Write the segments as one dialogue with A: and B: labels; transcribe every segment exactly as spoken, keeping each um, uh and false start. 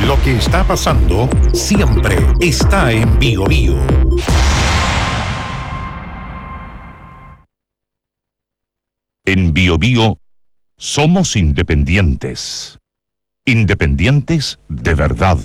A: Lo que está pasando siempre está en Bio Bio. En Bio Bio somos independientes. Independientes de verdad.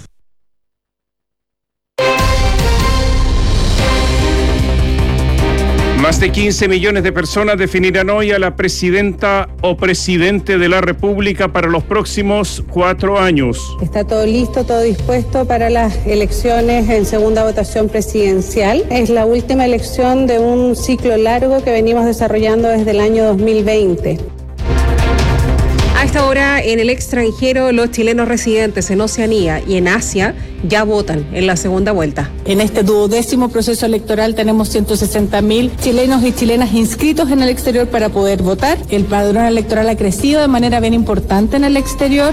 B: Más de quince millones de personas definirán hoy a la presidenta o presidente de la República para los próximos cuatro años.
C: Está todo listo, todo dispuesto para las elecciones en segunda votación presidencial. Es la última elección de un ciclo largo que venimos desarrollando desde el año dos mil veinte.
D: A esta hora, en el extranjero, los chilenos residentes en Oceanía y en Asia ya votan en la segunda vuelta.
E: En este duodécimo proceso electoral tenemos ciento sesenta mil chilenos y chilenas inscritos en el exterior para poder votar. El padrón electoral ha crecido de manera bien importante en el exterior.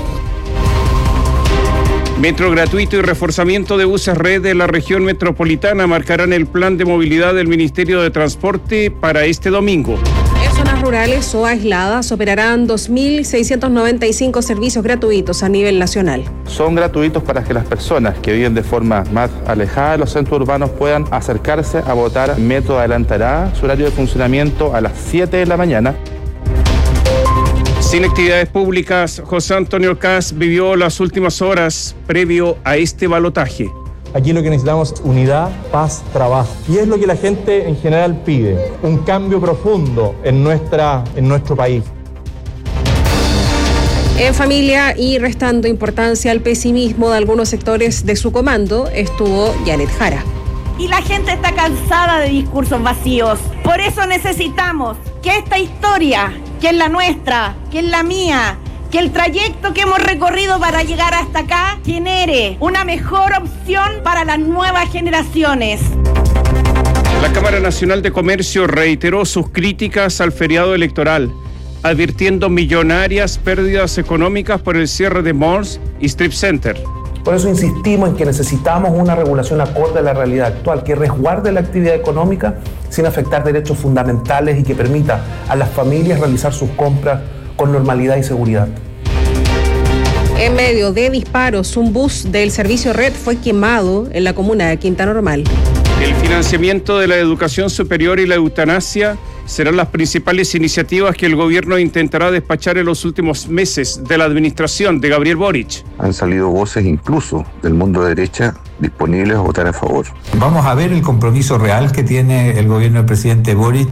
B: Metro gratuito y reforzamiento de buses red de la región metropolitana marcarán el plan de movilidad del Ministerio de Transporte para este domingo.
D: En zonas rurales o aisladas operarán dos mil seiscientos noventa y cinco servicios gratuitos a nivel nacional.
F: Son gratuitos para que las personas que viven de forma más alejada de los centros urbanos puedan acercarse a votar. Metro adelantará su horario de funcionamiento a las siete de la mañana.
B: Sin actividades públicas, José Antonio Kast vivió las últimas horas previo a este balotaje.
G: Aquí lo que necesitamos es unidad, paz, trabajo. Y es lo que la gente en general pide, un cambio profundo en, nuestra, en nuestro país.
D: En familia y restando importancia al pesimismo de algunos sectores de su comando, estuvo Janet Jara.
H: Y la gente está cansada de discursos vacíos. Por eso necesitamos que esta historia, que es la nuestra, que es la mía, que el trayecto que hemos recorrido para llegar hasta acá genere una mejor opción para las nuevas generaciones.
B: La Cámara Nacional de Comercio reiteró sus críticas al feriado electoral, advirtiendo millonarias pérdidas económicas por el cierre de malls y strip center.
I: Por eso insistimos en que necesitamos una regulación acorde a la realidad actual, que resguarde la actividad económica sin afectar derechos fundamentales y que permita a las familias realizar sus compras con normalidad y seguridad.
D: En medio de disparos, un bus del servicio Red fue quemado en la comuna de Quinta Normal.
B: El financiamiento de la educación superior y la eutanasia serán las principales iniciativas que el gobierno intentará despachar en los últimos meses de la administración de Gabriel Boric.
J: Han salido voces incluso del mundo de derecha disponibles a votar a favor.
K: Vamos a ver el compromiso real que tiene el gobierno del presidente Boric.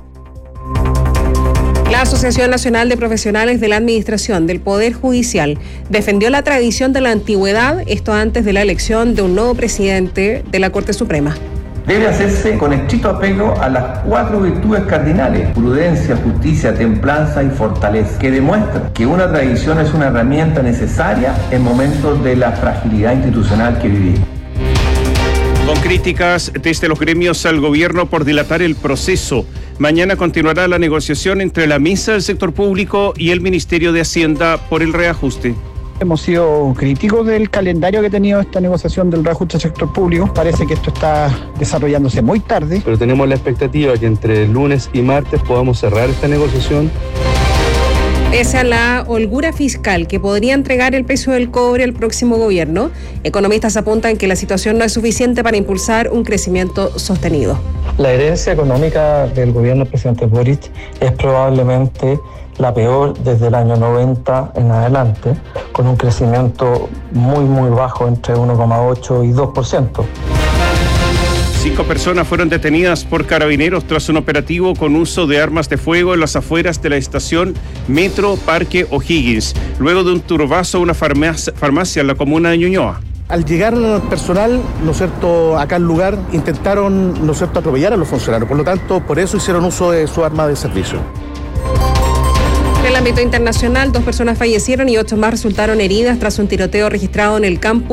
D: La Asociación Nacional de Profesionales de la Administración del Poder Judicial defendió la tradición de la antigüedad, esto antes de la elección de un nuevo presidente de la Corte Suprema.
L: Debe hacerse con estricto apego a las cuatro virtudes cardinales: prudencia, justicia, templanza y fortaleza, que demuestran que una tradición es una herramienta necesaria en momentos de la fragilidad institucional que vivimos.
B: Con críticas desde los gremios al gobierno por dilatar el proceso, mañana continuará la negociación entre la mesa del sector público y el Ministerio de Hacienda por el reajuste.
M: Hemos sido críticos del calendario que ha tenido esta negociación del reajuste del sector público. Parece que esto está desarrollándose muy tarde.
F: Pero tenemos la expectativa que entre lunes y martes podamos cerrar esta negociación.
D: Pese a la holgura fiscal que podría entregar el peso del cobre al próximo gobierno, economistas apuntan que la situación no es suficiente para impulsar un crecimiento sostenido.
N: La herencia económica del gobierno del presidente Boric es probablemente la peor desde el año noventa en adelante, con un crecimiento muy muy bajo entre uno coma ocho y dos por ciento.
B: Cinco personas fueron detenidas por carabineros tras un operativo con uso de armas de fuego en las afueras de la estación Metro Parque O'Higgins, luego de un turbazo a una farmacia, farmacia en la comuna de Ñuñoa.
O: Al llegar personal, ¿no es cierto?, acá al lugar, intentaron, ¿no es cierto?, atropellar a los funcionarios. Por lo tanto, por eso hicieron uso de su arma de servicio.
D: En el ámbito internacional, dos personas fallecieron y ocho más resultaron heridas tras un tiroteo registrado en el campus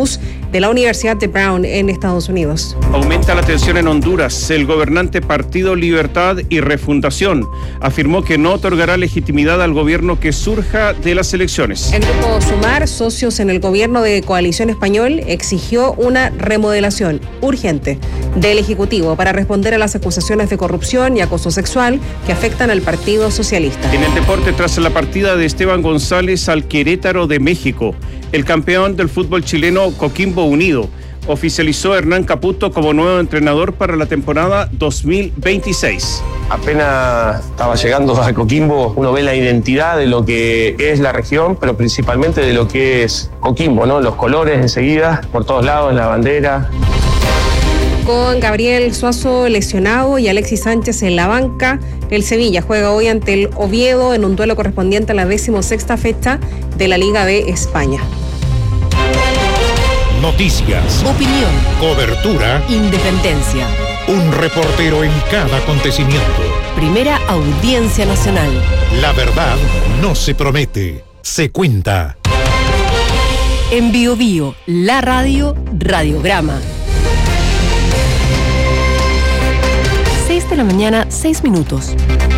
D: de la Universidad de Brown en Estados Unidos.
B: Aumenta la tensión en Honduras. El gobernante Partido Libertad y Refundación afirmó que no otorgará legitimidad al gobierno que surja de las elecciones.
D: El grupo Sumar, socios en el gobierno de Coalición Español, exigió una remodelación urgente del Ejecutivo para responder a las acusaciones de corrupción y acoso sexual que afectan al Partido Socialista.
B: En el deporte, tras la partida de Esteban González al Querétaro de México, el campeón del fútbol chileno Coquimbo Unido oficializó a Hernán Caputo como nuevo entrenador para la temporada dos mil veintiséis.
P: Apenas estaba llegando a Coquimbo, uno ve la identidad de lo que es la región, pero principalmente de lo que es Coquimbo, ¿no? Los colores enseguida, por todos lados, la bandera.
D: Con Gabriel Suazo lesionado y Alexis Sánchez en la banca, el Sevilla juega hoy ante el Oviedo en un duelo correspondiente a la decimosexta fecha de la Liga de España.
A: Noticias,
Q: opinión,
A: cobertura,
Q: independencia.
A: Un reportero en cada acontecimiento.
Q: Primera Audiencia Nacional.
A: La verdad no se promete, se cuenta.
Q: En Bio Bio, la radio, radiograma. seis de la mañana, seis minutos.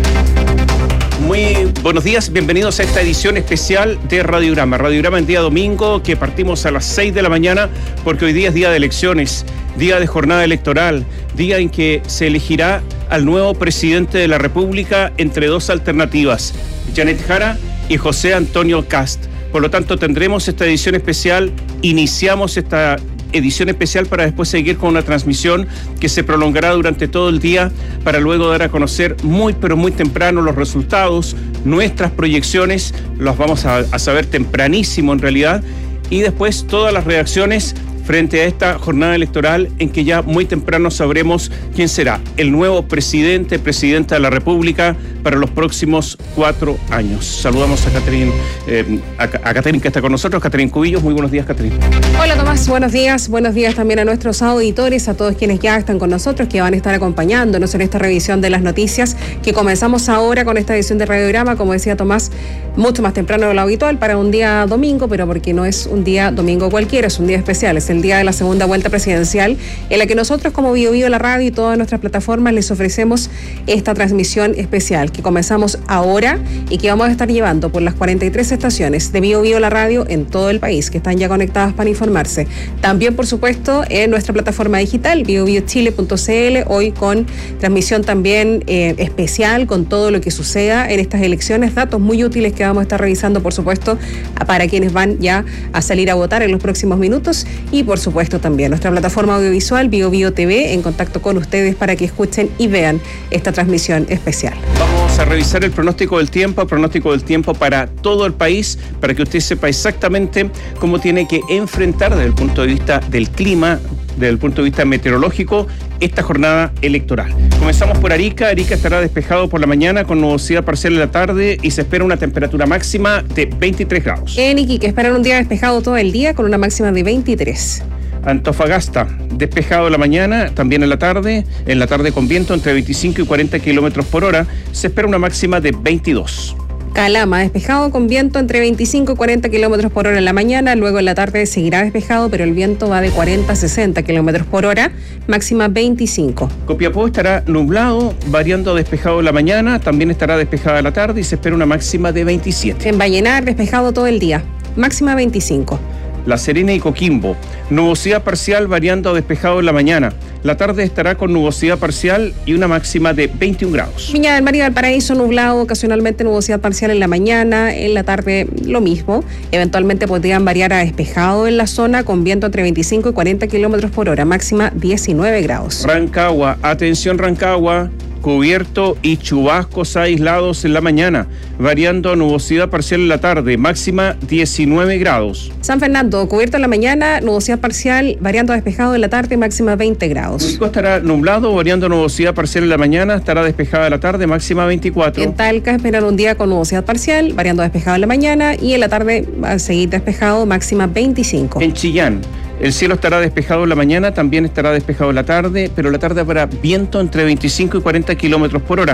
B: Muy buenos días, bienvenidos a esta edición especial de Radiograma. Radiograma en día domingo, que partimos a las seis de la mañana, porque hoy día es día de elecciones, día de jornada electoral, día en que se elegirá al nuevo presidente de la República entre dos alternativas, Janet Jara y José Antonio Kast. Por lo tanto, tendremos esta edición especial, iniciamos esta edición especial para después seguir con una transmisión que se prolongará durante todo el día para luego dar a conocer muy pero muy temprano los resultados, nuestras proyecciones, los vamos a, a saber tempranísimo en realidad, y después todas las reacciones frente a esta jornada electoral en que ya muy temprano sabremos quién será el nuevo presidente, presidenta de la República para los próximos cuatro años. Saludamos a Catherine, eh, a, a Catherine que está con nosotros, Catherine Cubillos. Muy buenos días, Catherine.
D: Hola, Tomás, buenos días. Buenos días también a nuestros auditores, a todos quienes ya están con nosotros, que van a estar acompañándonos en esta revisión de las noticias que comenzamos ahora con esta edición de Radiograma, como decía Tomás, mucho más temprano de lo habitual para un día domingo, pero porque no es un día domingo cualquiera, es un día especial, es el día de la segunda vuelta presidencial, en la que nosotros como Bio Bio, la radio y todas nuestras plataformas les ofrecemos esta transmisión especial que comenzamos ahora y que vamos a estar llevando por las cuarenta y tres estaciones de Bio Bio, la radio en todo el país, que están ya conectadas para informarse. También, por supuesto, en nuestra plataforma digital, bio bio chile punto c l, hoy con transmisión también eh, especial con todo lo que suceda en estas elecciones, datos muy útiles que vamos a estar revisando, por supuesto, para quienes van ya a salir a votar en los próximos minutos, y por supuesto también nuestra plataforma audiovisual Bio Bio T V en contacto con ustedes para que escuchen y vean esta transmisión especial.
B: Vamos a revisar el pronóstico del tiempo, pronóstico del tiempo para todo el país, para que usted sepa exactamente cómo tiene que enfrentar desde el punto de vista del clima, desde el punto de vista meteorológico, esta jornada electoral. Comenzamos por Arica. Arica estará despejado por la mañana con nubosidad parcial en la tarde y se espera una temperatura máxima de veintitrés grados.
D: En Iquique esperan un día despejado todo el día con una máxima de veintitrés.
B: Antofagasta, despejado en la mañana, también en la tarde, en la tarde con viento entre veinticinco y cuarenta kilómetros por hora, se espera una máxima de veintidós.
D: Calama, despejado con viento entre veinticinco y cuarenta kilómetros por hora en la mañana, luego en la tarde seguirá despejado, pero el viento va de cuarenta a sesenta kilómetros por hora, máxima veinticinco.
B: Copiapó estará nublado, variando a despejado en la mañana, también estará despejada en la tarde y se espera una máxima de veintisiete.
D: En Vallenar, despejado todo el día, máxima veinticinco.
B: La Serena y Coquimbo, nubosidad parcial variando a despejado en la mañana. La tarde estará con nubosidad parcial y una máxima de veintiún grados.
D: Viña del Mar y Valparaíso, nublado, ocasionalmente nubosidad parcial en la mañana, en la tarde lo mismo. Eventualmente podrían variar a despejado en la zona con viento entre veinticinco y cuarenta kilómetros por hora, máxima diecinueve grados.
B: Rancagua, atención Rancagua, cubierto y chubascos aislados en la mañana, variando a nubosidad parcial en la tarde, máxima diecinueve grados.
D: San Fernando, cubierto en la mañana, nubosidad parcial, variando a despejado en la tarde, máxima veinte grados.
B: Curicó estará nublado, variando a nubosidad parcial en la mañana, estará despejada en la tarde, máxima veinticuatro.
D: En Talca esperan un día con nubosidad parcial, variando a despejado en la mañana, y en la tarde va a seguir despejado, máxima veinticinco.
B: En Chillán, el cielo estará despejado en la mañana, también estará despejado en la tarde, pero la tarde habrá viento entre veinticinco y cuarenta kilómetros por hora.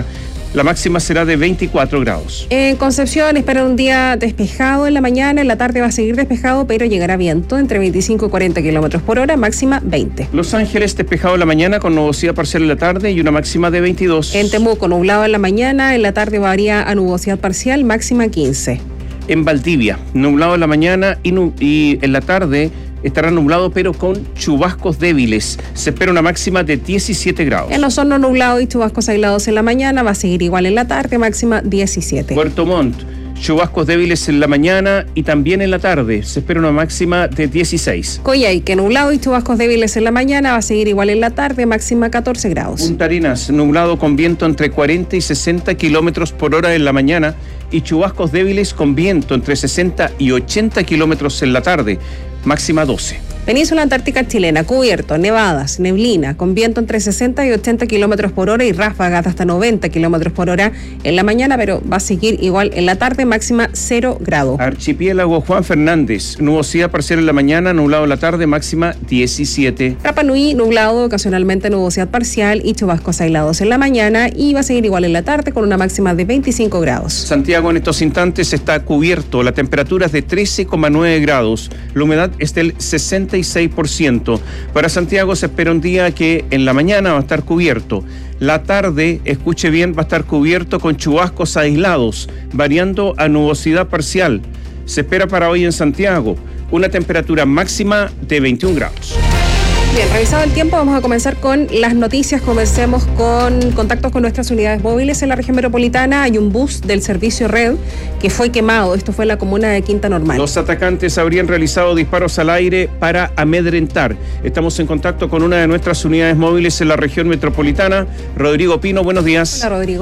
B: La máxima será de veinticuatro grados.
D: En Concepción espera un día despejado en la mañana, en la tarde va a seguir despejado, pero llegará viento entre veinticinco y cuarenta kilómetros por hora, máxima veinte.
B: Los Ángeles despejado en la mañana con nubosidad parcial en la tarde y una máxima de veintidós.
D: En Temuco nublado en la mañana, en la tarde varía a nubosidad parcial, máxima quince.
B: En Valdivia, nublado en la mañana y, nu- y en la tarde estará nublado pero con chubascos débiles. Se espera una máxima de diecisiete grados.
D: En Osorno nublado y chubascos aislados en la mañana, va a seguir igual en la tarde, máxima diecisiete.
B: Puerto Montt, chubascos débiles en la mañana y también en la tarde. Se espera una máxima de dieciséis.
D: Coyhaique nublado y chubascos débiles en la mañana, va a seguir igual en la tarde, máxima catorce grados.
B: Punta Arenas, nublado con viento entre cuarenta y sesenta kilómetros por hora en la mañana y chubascos débiles con viento entre sesenta y ochenta kilómetros en la tarde, máxima doce.
D: Península Antártica chilena, cubierto, nevadas, neblina, con viento entre sesenta y ochenta kilómetros por hora y ráfagas de hasta noventa kilómetros por hora en la mañana, pero va a seguir igual en la tarde, máxima cero grados.
B: Archipiélago Juan Fernández, nubosidad parcial en la mañana, nublado en la tarde, máxima diecisiete.
D: Rapa Nui, nublado, ocasionalmente nubosidad parcial y chubascos aislados en la mañana y va a seguir igual en la tarde con una máxima de veinticinco grados.
B: Santiago en estos instantes está cubierto, la temperatura es de trece coma nueve grados, la humedad es del sesenta y seis por ciento. Para Santiago se espera un día que en la mañana va a estar cubierto. La tarde, escuche bien, va a estar cubierto con chubascos aislados, variando a nubosidad parcial. Se espera para hoy en Santiago una temperatura máxima de veintiún grados.
D: Bien, revisado el tiempo, vamos a comenzar con las noticias. Comencemos con contactos con nuestras unidades móviles en la región metropolitana. Hay un bus del servicio Red que fue quemado. Esto fue en la comuna de Quinta Normal.
B: Los atacantes habrían realizado disparos al aire para amedrentar. Estamos en contacto con una de nuestras unidades móviles en la región metropolitana. Rodrigo Pino, buenos días.
D: Hola, Rodrigo.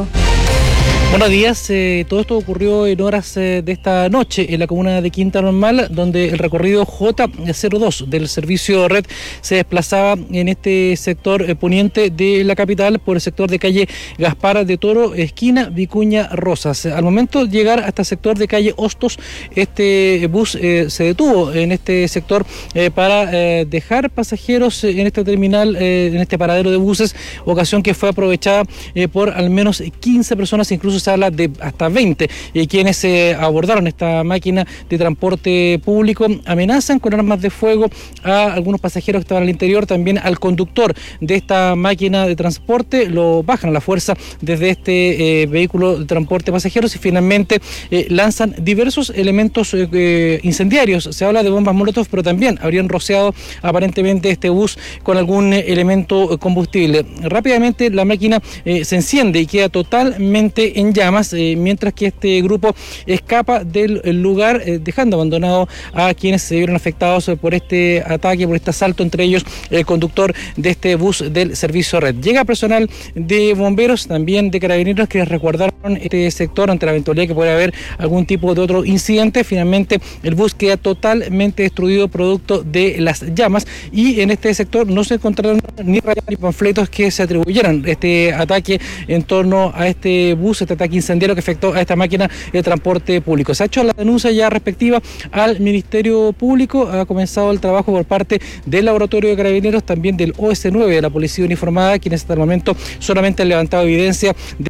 R: Buenos días, eh, todo esto ocurrió en horas eh, de esta noche en la comuna de Quinta Normal, donde el recorrido J cero dos del servicio Red se desplazaba en este sector eh, poniente de la capital por el sector de calle Gaspar de Toro, esquina Vicuña Rosas. Al momento de llegar hasta el sector de calle Hostos, este bus eh, se detuvo en este sector eh, para eh, dejar pasajeros en este terminal, eh, en este paradero de buses, ocasión que fue aprovechada eh, por al menos quince personas, incluso se habla de hasta veinte, eh, quienes eh, abordaron esta máquina de transporte público. Amenazan con armas de fuego a algunos pasajeros que estaban al interior, también al conductor de esta máquina de transporte, lo bajan a la fuerza desde este eh, vehículo de transporte de pasajeros y finalmente eh, lanzan diversos elementos eh, incendiarios. Se habla de bombas molotov, pero también habrían rociado aparentemente este bus con algún eh, elemento combustible. Rápidamente la máquina eh, se enciende y queda totalmente en llamas, eh, mientras que este grupo escapa del lugar, eh, dejando abandonado a quienes se vieron afectados por este ataque, por este asalto, entre ellos el conductor de este bus del servicio Red. Llega personal de bomberos, también de carabineros, que resguardaron este sector ante la eventualidad que pueda haber algún tipo de otro incidente. Finalmente el bus queda totalmente destruido producto de las llamas y en este sector no se encontraron ni rayas ni panfletos que se atribuyeran este ataque en torno a este bus, este ataque incendiario que afectó a esta máquina de transporte público. Se ha hecho la denuncia ya respectiva al Ministerio Público, ha comenzado el trabajo por parte del Laboratorio de Carabineros, también del O S nueve de la Policía Uniformada, quienes hasta el momento solamente han levantado evidencia de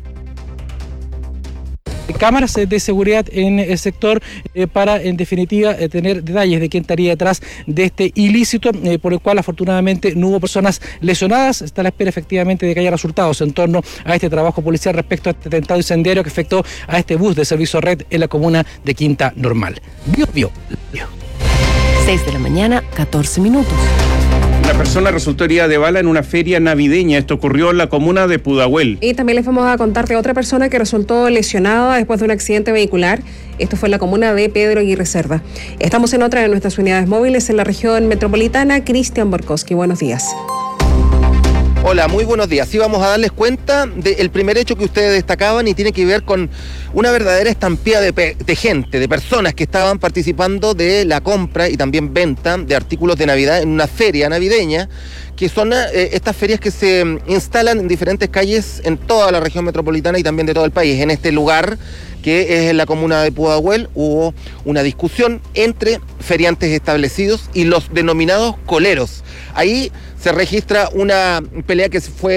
R: cámaras de seguridad en el sector eh, para en definitiva eh, tener detalles de quién estaría detrás de este ilícito, eh, por el cual afortunadamente no hubo personas lesionadas. Está a la espera efectivamente de que haya resultados en torno a este trabajo policial respecto a este atentado incendiario que afectó a este bus de servicio Red en la comuna de Quinta Normal. Bio, bio, bio.
Q: seis de la mañana, catorce minutos.
B: Una persona resultó herida de bala en una feria navideña. Esto ocurrió en la comuna de Pudahuel.
D: Y también les vamos a contar de otra persona que resultó lesionada después de un accidente vehicular. Esto fue en la comuna de Pedro Aguirre Cerda. Estamos en otra de nuestras unidades móviles en la región metropolitana. Cristian Borkowski, buenos días.
S: Hola, muy buenos días. Sí, vamos a darles cuenta del primer hecho que ustedes destacaban y tiene que ver con una verdadera estampida de, de gente, de personas que estaban participando de la compra y también venta de artículos de Navidad en una feria navideña, que son eh, estas ferias que se instalan en diferentes calles en toda la región metropolitana y también de todo el país. En este lugar, que es en la comuna de Pudahuel, hubo una discusión entre feriantes establecidos y los denominados coleros. Ahí se registra una pelea que fue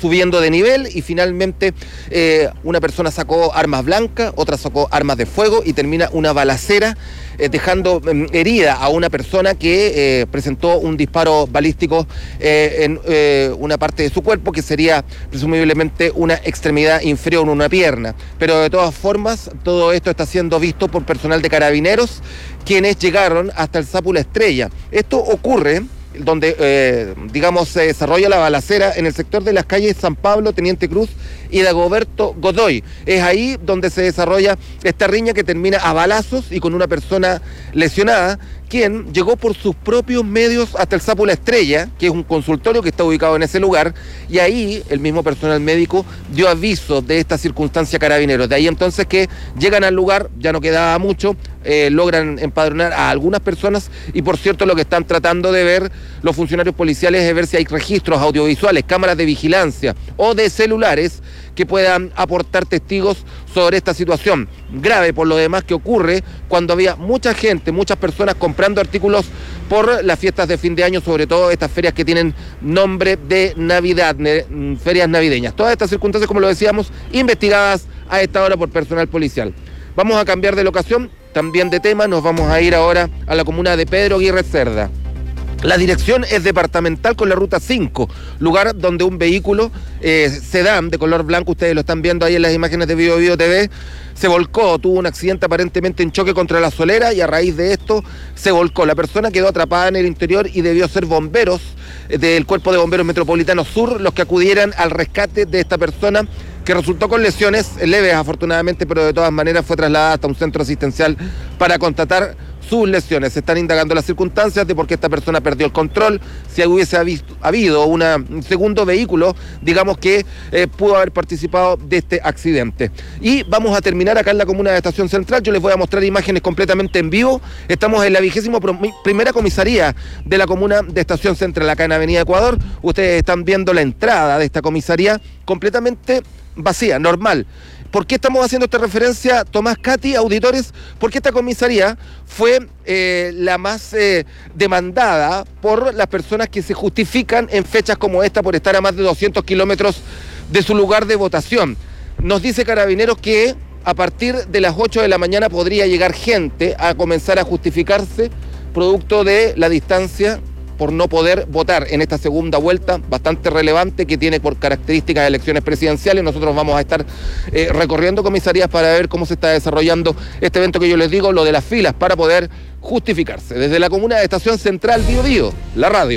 S: subiendo de nivel y finalmente eh, una persona sacó armas blancas, otra sacó armas de fuego y termina una balacera eh, dejando eh, herida a una persona que eh, presentó un disparo balístico eh, en eh, una parte de su cuerpo que sería presumiblemente una extremidad inferior, una pierna. Pero de todas formas, todo esto está siendo visto por personal de Carabineros, quienes llegaron hasta el Sapu La Estrella. Esto ocurre donde, eh, digamos, se desarrolla la balacera en el sector de las calles San Pablo, Teniente Cruz y Dagoberto Godoy. Es ahí donde se desarrolla esta riña que termina a balazos y con una persona lesionada, quien llegó por sus propios medios hasta el Sapu La Estrella, que es un consultorio que está ubicado en ese lugar, y ahí el mismo personal médico dio aviso de esta circunstancia a Carabineros. De ahí entonces que llegan al lugar, ya no quedaba mucho, eh, logran empadronar a algunas personas y por cierto lo que están tratando de ver los funcionarios policiales es ver si hay registros audiovisuales, cámaras de vigilancia o de celulares que puedan aportar testigos sobre esta situación grave por lo demás que ocurre cuando había mucha gente, muchas personas comprando artículos por las fiestas de fin de año, sobre todo estas ferias que tienen nombre de Navidad, ne- ferias navideñas. Todas estas circunstancias, como lo decíamos, investigadas a esta hora por personal policial. Vamos a cambiar de locación, también de tema, nos vamos a ir ahora a la comuna de Pedro Aguirre Cerda. La dirección es departamental con la ruta cinco, lugar donde un vehículo eh, sedán de color blanco, ustedes lo están viendo ahí en las imágenes de Bio Bio T V, se volcó, tuvo un accidente aparentemente en choque contra la solera y a raíz de esto se volcó. La persona quedó atrapada en el interior y debió ser bomberos eh, del Cuerpo de Bomberos Metropolitano Sur los que acudieran al rescate de esta persona, que resultó con lesiones leves afortunadamente, pero de todas maneras fue trasladada hasta un centro asistencial para constatar sus lesiones. Se están indagando las circunstancias de por qué esta persona perdió el control, si hubiese habido, habido una, un segundo vehículo, digamos que eh, pudo haber participado de este accidente. Y vamos a terminar acá en la comuna de Estación Central. Yo les voy a mostrar imágenes completamente en vivo. Estamos en la vigésima primera comisaría de la comuna de Estación Central, acá en Avenida Ecuador. Ustedes están viendo la entrada de esta comisaría completamente vacía, normal. ¿Por qué estamos haciendo esta referencia, Tomás, Katy, auditores? Porque esta comisaría fue eh, la más eh, demandada por las personas que se justifican en fechas como esta por estar a más de doscientos kilómetros de su lugar de votación. Nos dice Carabineros que a partir de las ocho de la mañana podría llegar gente a comenzar a justificarse producto de la distancia por no poder votar en esta segunda vuelta bastante relevante que tiene por características de elecciones presidenciales. Nosotros vamos a estar eh, recorriendo comisarías para ver cómo se está desarrollando este evento que yo les digo, lo de las filas para poder justificarse. Desde la comuna de Estación Central, Bio Bio, la radio.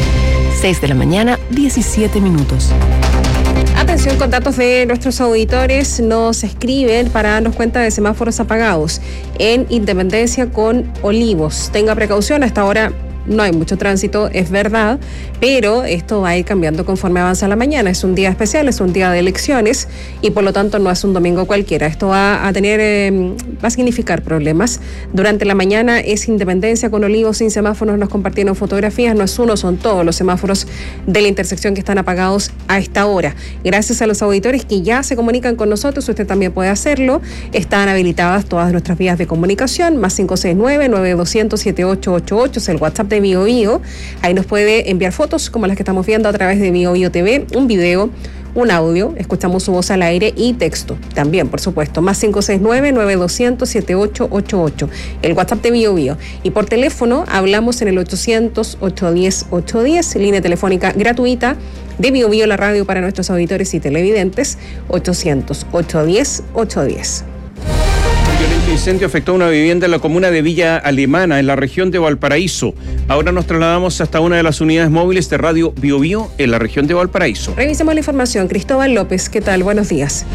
Q: seis de la mañana, diecisiete minutos.
D: Atención con datos de nuestros auditores, nos escriben para darnos cuenta de semáforos apagados en Independencia con Olivos. Tenga precaución, hasta ahora no hay mucho tránsito, es verdad, pero esto va a ir cambiando conforme avanza la mañana. Es un día especial, es un día de elecciones y por lo tanto no es un domingo cualquiera. Esto va a tener, eh, va a significar problemas. Durante la mañana es Independencia con Olivos sin semáforos, nos compartieron fotografías, no es uno, son todos los semáforos de la intersección que están apagados a esta hora. Gracias a los auditores que ya se comunican con nosotros, usted también puede hacerlo. Están habilitadas todas nuestras vías de comunicación, más cinco seis nueve, nueve dos cero cero, siete ocho ocho ocho, es el WhatsApp de Bio Bio. Ahí nos puede enviar fotos como las que estamos viendo a través de Bio Bio T V, un video, un audio, escuchamos su voz al aire y texto también, por supuesto, más cinco seis nueve, nueve dos cero cero, siete ocho ocho ocho, el WhatsApp de Bio Bio. Y por teléfono hablamos en el ochocientos, ochocientos diez, ochocientos diez, línea telefónica gratuita de Bio Bio, la radio para nuestros auditores y televidentes, ochocientos, ochocientos diez, ochocientos diez.
B: Un violento incendio afectó a una vivienda en la comuna de Villa Alemana, en la región de Valparaíso. Ahora nos trasladamos hasta una de las unidades móviles de Radio Bio Bio en la región de Valparaíso.
D: Revisemos la información. Cristóbal López, ¿qué tal? Buenos días.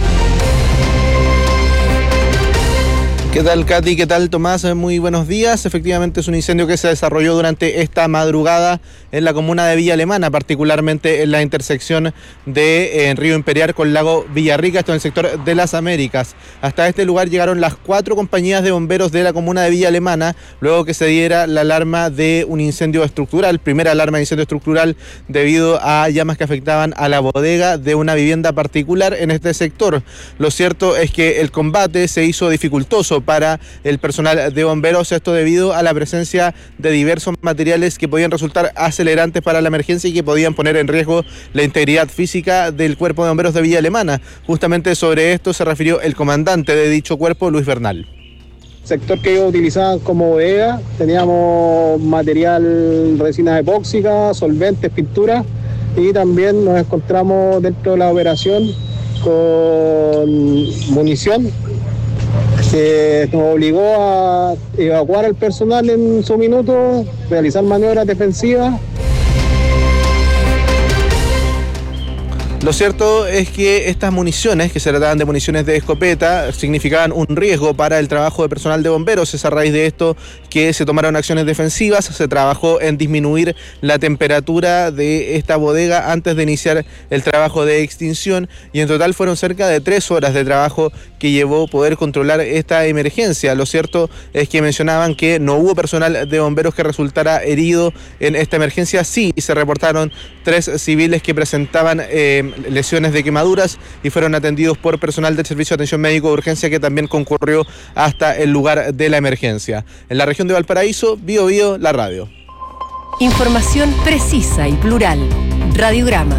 T: ¿Qué tal, Katy? ¿Qué tal, Tomás? Muy buenos días. Efectivamente es un incendio que se desarrolló durante esta madrugada en la comuna de Villa Alemana, particularmente en la intersección de eh, Río Imperial con Lago Villarrica, esto en el sector de las Américas. Hasta este lugar llegaron las cuatro compañías de bomberos de la comuna de Villa Alemana, luego que se diera la alarma de un incendio estructural, primera alarma de incendio estructural debido a llamas que afectaban a la bodega de una vivienda particular en este sector. Lo cierto es que el combate se hizo dificultoso servicio para el personal de bomberos, esto debido a la presencia de diversos materiales que podían resultar acelerantes para la emergencia y que podían poner en riesgo la integridad física del cuerpo de bomberos de Villa Alemana. Justamente sobre esto se refirió el comandante de dicho cuerpo, Luis Bernal.
U: Sector que ellos utilizaban como bodega, teníamos material, resinas epóxicas, solventes, pinturas, y también nos encontramos dentro de la operación con munición que nos obligó a evacuar al personal en su minuto, realizar maniobras defensivas.
T: Lo cierto es que estas municiones, que se trataban de municiones de escopeta, significaban un riesgo para el trabajo de personal de bomberos. Es a raíz de esto que se tomaron acciones defensivas, se trabajó en disminuir la temperatura de esta bodega antes de iniciar el trabajo de extinción, y en total fueron cerca de tres horas de trabajo que llevó poder controlar esta emergencia. Lo cierto es que mencionaban que no hubo personal de bomberos que resultara herido en esta emergencia. Sí, se reportaron tres civiles que presentaban eh, lesiones de quemaduras y fueron atendidos por personal del Servicio de Atención Médico de Urgencia, que también concurrió hasta el lugar de la emergencia. En la región de Valparaíso, Bio Bio, la radio.
Q: Información precisa y plural. Radiograma.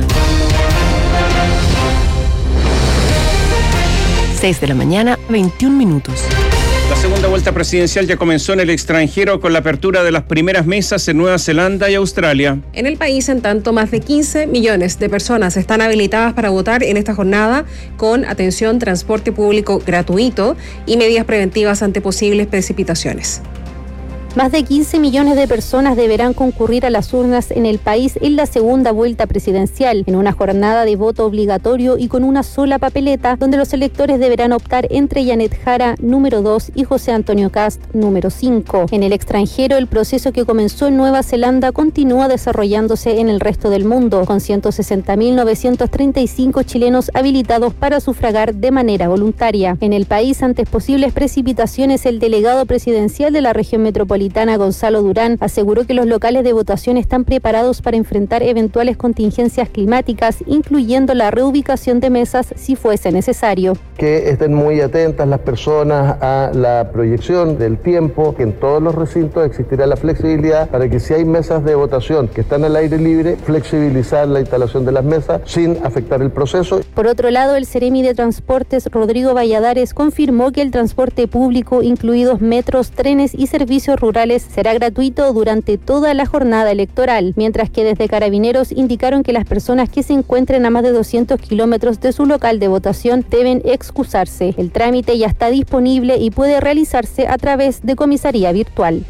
Q: seis de la mañana, veintiún minutos.
B: La segunda vuelta presidencial ya comenzó en el extranjero con la apertura de las primeras mesas en Nueva Zelanda y Australia.
D: En el país, en tanto, más de quince millones de personas están habilitadas para votar en esta jornada, con atención, transporte público gratuito y medidas preventivas ante posibles precipitaciones.
V: Más de quince millones de personas deberán concurrir a las urnas en el país en la segunda vuelta presidencial, en una jornada de voto obligatorio y con una sola papeleta, donde los electores deberán optar entre Janet Jara, número dos, y José Antonio Cast, número cinco. En el extranjero, el proceso que comenzó en Nueva Zelanda continúa desarrollándose en el resto del mundo, con ciento sesenta mil novecientos treinta y cinco chilenos habilitados para sufragar de manera voluntaria. En el país, ante posibles precipitaciones, el delegado presidencial de la región metropolitana, Gonzalo Durán, aseguró que los locales de votación están preparados para enfrentar eventuales contingencias climáticas, incluyendo la reubicación de mesas si fuese necesario.
W: Que estén muy atentas las personas a la proyección del tiempo, que en todos los recintos existirá la flexibilidad para que si hay mesas de votación que están al aire libre, flexibilizar la instalación de las mesas sin afectar el proceso.
V: Por otro lado, el Seremi de Transportes, Rodrigo Valladares, confirmó que el transporte público, incluidos metros, trenes y servicios rurales, será gratuito durante toda la jornada electoral, mientras que desde Carabineros indicaron que las personas que se encuentren a más de doscientos kilómetros de su local de votación deben excusarse. El trámite ya está disponible y puede realizarse a través de comisaría virtual.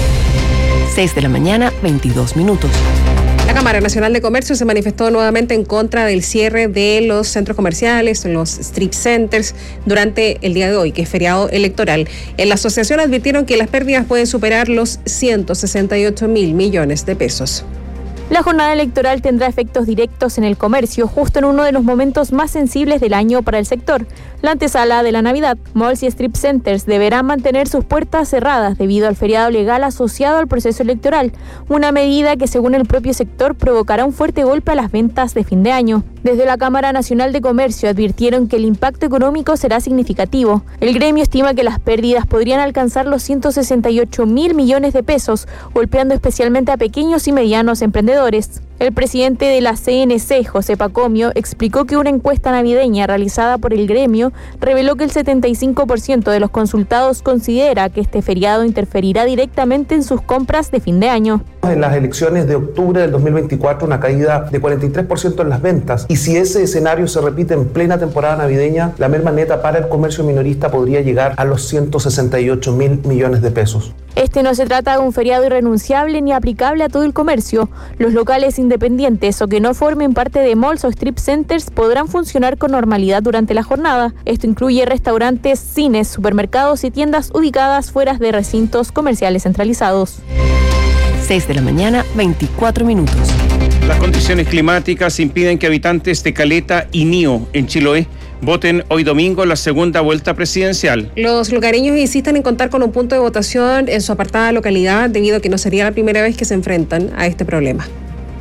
Q: seis de la mañana, veintidós minutos.
D: La Cámara Nacional de Comercio se manifestó nuevamente en contra del cierre de los centros comerciales, los strip centers, durante el día de hoy, que es feriado electoral. En la asociación advirtieron que las pérdidas pueden superar los ciento sesenta y ocho mil millones de pesos.
X: La jornada electoral tendrá efectos directos en el comercio, justo en uno de los momentos más sensibles del año para el sector. La antesala de la Navidad, malls y strip centers deberán mantener sus puertas cerradas debido al feriado legal asociado al proceso electoral, una medida que, según el propio sector, provocará un fuerte golpe a las ventas de fin de año. Desde la Cámara Nacional de Comercio advirtieron que el impacto económico será significativo. El gremio estima que las pérdidas podrían alcanzar los ciento sesenta y ocho mil millones de pesos, golpeando especialmente a pequeños y medianos emprendedores. El presidente de la C N C, José Pacomio, explicó que una encuesta navideña realizada por el gremio reveló que el setenta y cinco por ciento de los consultados considera que este feriado interferirá directamente en sus compras de fin de año.
I: En las elecciones de octubre del dos mil veinticuatro, una caída de cuarenta y tres por ciento en las ventas. Y si ese escenario se repite en plena temporada navideña, la merma neta para el comercio minorista podría llegar a los ciento sesenta y ocho mil millones de pesos.
X: Este no se trata de un feriado irrenunciable ni aplicable a todo el comercio. Los locales independientes o que no formen parte de malls o strip centers podrán funcionar con normalidad durante la jornada. Esto incluye restaurantes, cines, supermercados y tiendas ubicadas fuera de recintos comerciales centralizados.
Q: seis de la mañana, veinticuatro minutos.
B: Las condiciones climáticas impiden que habitantes de Caleta y Nío, en Chiloé, voten hoy domingo la segunda vuelta presidencial.
D: Los lugareños insisten en contar con un punto de votación en su apartada localidad, debido a que no sería la primera vez que se enfrentan a este problema.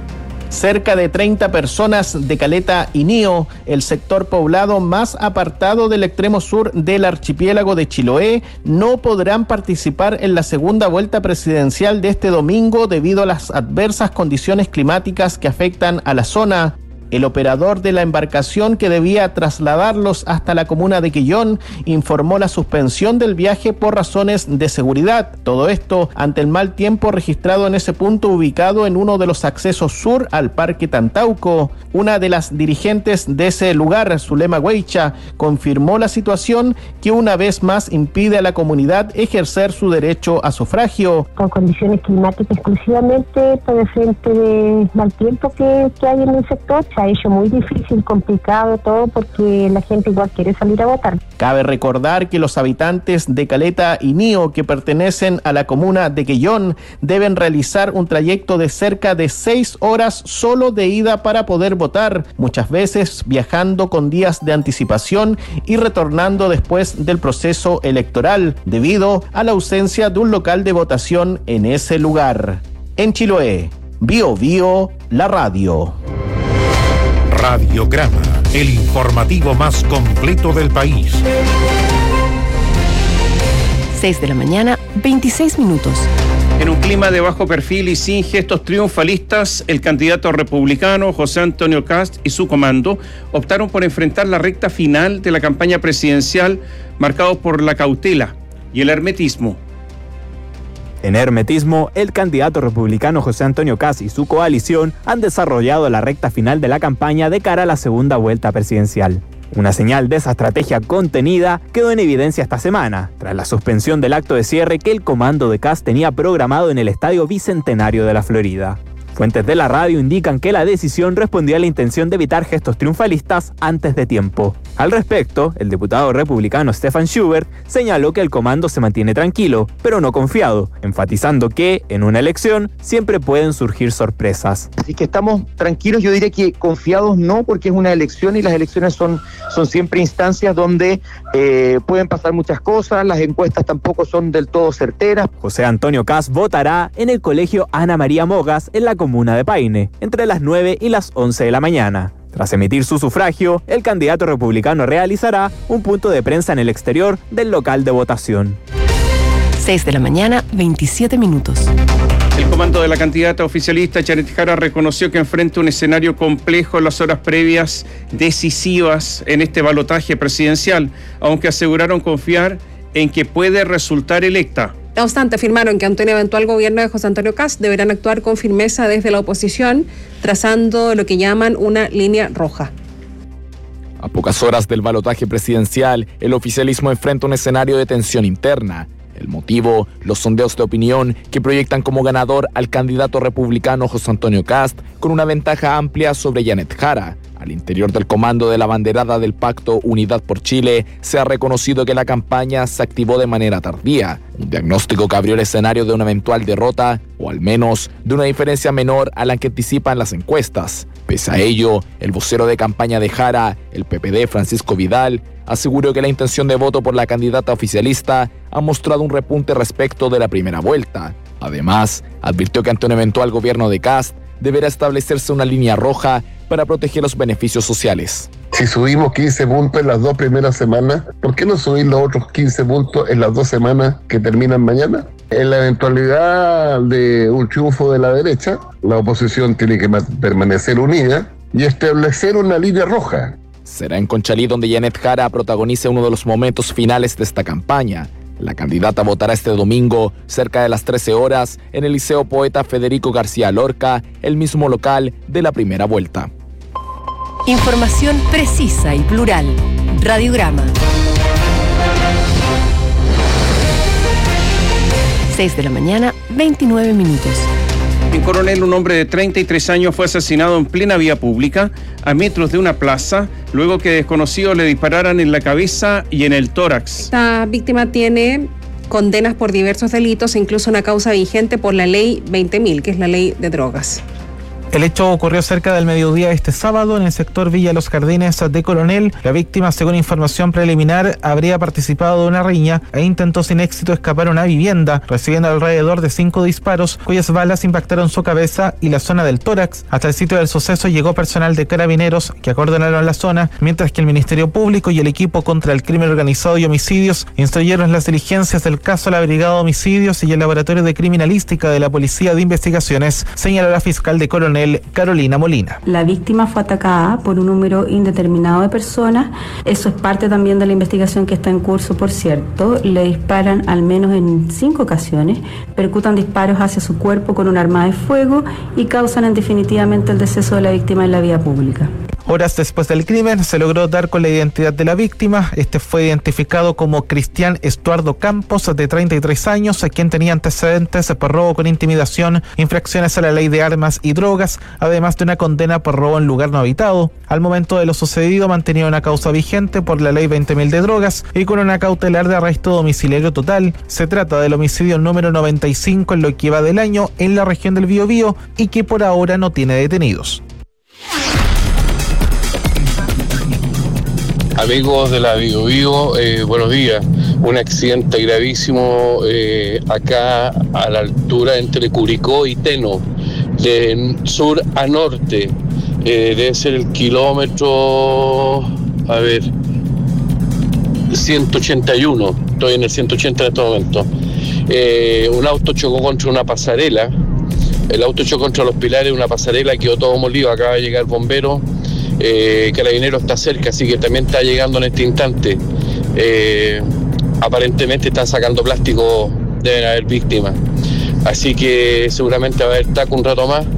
C: Cerca de treinta personas de Caleta y Nío, el sector poblado más apartado del extremo sur del archipiélago de Chiloé, no podrán participar en la segunda vuelta presidencial de este domingo debido a las adversas condiciones climáticas que afectan a la zona. El operador de la embarcación que debía trasladarlos hasta la comuna de Quillón informó la suspensión del viaje por razones de seguridad. Todo esto ante el mal tiempo registrado en ese punto ubicado en uno de los accesos sur al Parque Tantauco. Una de las dirigentes de ese lugar, Zulema Hueicha, confirmó la situación que una vez más impide a la comunidad ejercer su derecho a sufragio.
E: Por condiciones climáticas exclusivamente, por el frente de mal tiempo que, que hay en el sector, ha hecho muy difícil, complicado todo porque la gente igual quiere salir a votar.
C: Cabe recordar que los habitantes de Caleta y Nío que pertenecen a la comuna de Quillón deben realizar un trayecto de cerca de seis horas solo de ida para poder votar, muchas veces viajando con días de anticipación y retornando después del proceso electoral, debido a la ausencia de un local de votación en ese lugar. En Chiloé, Bio Bio, la radio.
A: Radiograma, el informativo más completo del país.
Q: seis de la mañana, veintiséis minutos.
B: En un clima de bajo perfil y sin gestos triunfalistas, el candidato republicano José Antonio Kast y su comando optaron por enfrentar la recta final de la campaña presidencial, marcados por la cautela y el hermetismo.
G: En hermetismo, el candidato republicano José Antonio Kast y su coalición han desarrollado la recta final de la campaña de cara a la segunda vuelta presidencial. Una señal de esa estrategia contenida quedó en evidencia esta semana, tras la suspensión del acto de cierre que el comando de Kast tenía programado en el Estadio Bicentenario de la Florida. Fuentes de la radio indican que la decisión respondió a la intención de evitar gestos triunfalistas antes de tiempo. Al respecto, el diputado republicano Stefan Schubert señaló que el comando se mantiene tranquilo, pero no confiado, enfatizando que, en una elección, siempre pueden surgir sorpresas.
H: Así que estamos tranquilos, yo diría que confiados no, porque es una elección y las elecciones son, son siempre instancias donde eh, pueden pasar muchas cosas, las encuestas tampoco son del todo certeras.
G: José Antonio Kast votará en el colegio Ana María Mogas en la comuna de Paine, entre las nueve y las once de la mañana. Tras emitir su sufragio, el candidato republicano realizará un punto de prensa en el exterior del local de votación.
Q: seis de la mañana, veintisiete minutos.
B: El comando de la candidata oficialista Janet Jara reconoció que enfrenta un escenario complejo en las horas previas decisivas en este balotaje presidencial, aunque aseguraron confiar en que puede resultar electa.
D: No obstante, afirmaron que ante un eventual gobierno de José Antonio Kast deberán actuar con firmeza desde la oposición, trazando lo que llaman una línea roja.
Y: A pocas horas del balotaje presidencial, el oficialismo enfrenta un escenario de tensión interna. El motivo, los sondeos de opinión que proyectan como ganador al candidato republicano José Antonio Kast con una ventaja amplia sobre Janet Jara. Al interior del comando de la banderada del Pacto Unidad por Chile, se ha reconocido que la campaña se activó de manera tardía, un diagnóstico que abrió el escenario de una eventual derrota, o al menos de una diferencia menor a la que anticipan las encuestas. Pese a ello, el vocero de campaña de Jara, el P P D Francisco Vidal, aseguró que la intención de voto por la candidata oficialista ha mostrado un repunte respecto de la primera vuelta. Además, advirtió que ante un eventual gobierno de Kast, deberá establecerse una línea roja para proteger los beneficios sociales.
Z: Si subimos quince puntos en las dos primeras semanas, ¿por qué no subir los otros quince puntos en las dos semanas que terminan mañana? En la eventualidad de un triunfo de la derecha, la oposición tiene que permanecer unida y establecer una línea roja.
Y: Será en Conchalí donde Janet Jara protagonice uno de los momentos finales de esta campaña. La candidata votará este domingo, cerca de las trece horas, en el Liceo Poeta Federico García Lorca, el mismo local de la primera vuelta.
Q: Información precisa y plural. Radiograma. seis de la mañana, veintinueve minutos.
B: En Coronel, un hombre de treinta y tres años fue asesinado en plena vía pública, a metros de una plaza, luego que desconocidos le dispararan en la cabeza y en el tórax.
D: Esta víctima tiene condenas por diversos delitos e incluso una causa vigente por la ley veinte mil, que es la ley de drogas.
F: El hecho ocurrió cerca del mediodía este sábado en el sector Villa Los Jardines de Coronel. La víctima, según información preliminar, habría participado de una riña e intentó sin éxito escapar a una vivienda, recibiendo alrededor de cinco disparos, cuyas balas impactaron su cabeza y la zona del tórax. Hasta el sitio del suceso llegó personal de Carabineros que acordonaron la zona, mientras que el Ministerio Público y el equipo contra el crimen organizado y homicidios instruyeron las diligencias del caso a la Brigada de Homicidios y el Laboratorio de Criminalística de la Policía de Investigaciones, señaló la fiscal de Coronel, Carolina Molina.
J: La víctima fue atacada por un número indeterminado de personas. Eso es parte también de la investigación que está en curso, por cierto. Le disparan al menos en cinco ocasiones, percutan disparos hacia su cuerpo con un arma de fuego y causan en definitivamente el deceso de la víctima en la vía pública.
F: Horas después del crimen se logró dar con la identidad de la víctima. Este fue identificado como Cristian Estuardo Campos, de treinta y tres años, quien tenía antecedentes por robo con intimidación, infracciones a la ley de armas y drogas, además de una condena por robo en lugar no habitado. Al momento de lo sucedido mantenía una causa vigente por la ley veinte mil de drogas y con una cautelar de arresto domiciliario total. Se trata del homicidio número noventa y cinco en lo que va del año en la región del Biobío y que por ahora no tiene detenidos.
K: Amigos de la Bio Bio, eh, buenos días. Un accidente gravísimo eh, acá a la altura entre Curicó y Teno, de sur a norte. Eh, debe ser el kilómetro, a ver, ciento ochenta y uno. Estoy en el ciento ochenta en este momento. Eh, un auto chocó contra una pasarela. El auto chocó contra los pilares de una pasarela, quedó todo molido. Acaba de llegar bombero. Eh, Carabineros está cerca, así que también está llegando en este instante. Eh, aparentemente están sacando plástico, deben haber víctimas. Así que seguramente va a haber taco un rato más.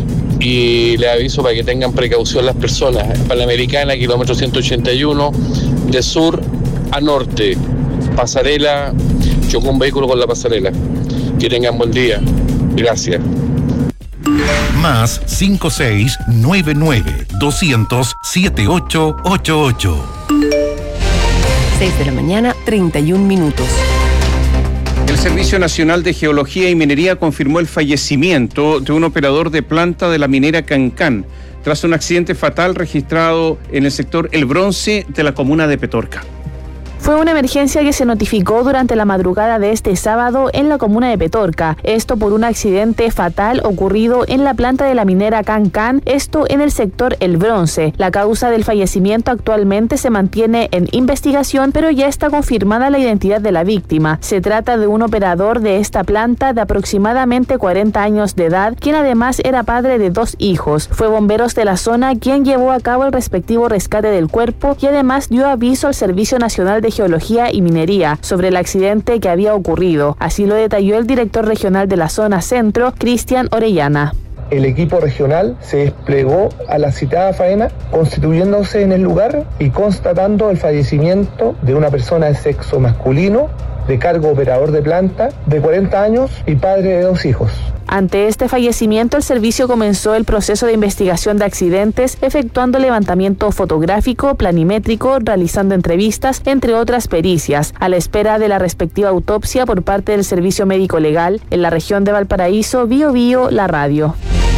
K: Y les aviso para que tengan precaución las personas. Panamericana, kilómetro ciento ochenta y uno, de sur a norte. Pasarela, chocó un vehículo con la pasarela. Que tengan buen día. Gracias.
A: Más cinco seis nueve nueve doscientos siete ocho ocho ocho.
Q: seis de la mañana, treinta y un minutos.
B: El Servicio Nacional de Geología y Minería confirmó el fallecimiento de un operador de planta de la minera Cancán tras un accidente fatal registrado en el sector El Bronce de la comuna de Petorca.
X: Fue una emergencia que se notificó durante la madrugada de este sábado en la comuna de Petorca. Esto por un accidente fatal ocurrido en la planta de la minera Cancán, esto en el sector El Bronce. La causa del fallecimiento actualmente se mantiene en investigación, pero ya está confirmada la identidad de la víctima. Se trata de un operador de esta planta de aproximadamente cuarenta años de edad, quien además era padre de dos hijos. Fue bomberos de la zona quien llevó a cabo el respectivo rescate del cuerpo y además dio aviso al Servicio Nacional de Geología y Minería sobre el accidente que había ocurrido. Así lo detalló el director regional de la zona centro, Cristian Orellana.
L: El equipo regional se desplegó a la citada faena, constituyéndose en el lugar y constatando el fallecimiento de una persona de sexo masculino, de cargo operador de planta, de cuarenta años y padre de dos hijos.
X: Ante este fallecimiento, el servicio comenzó el proceso de investigación de accidentes, efectuando levantamiento fotográfico, planimétrico, realizando entrevistas, entre otras pericias, a la espera de la respectiva autopsia por parte del Servicio Médico Legal. En la región de Valparaíso, Bio Bio, la radio.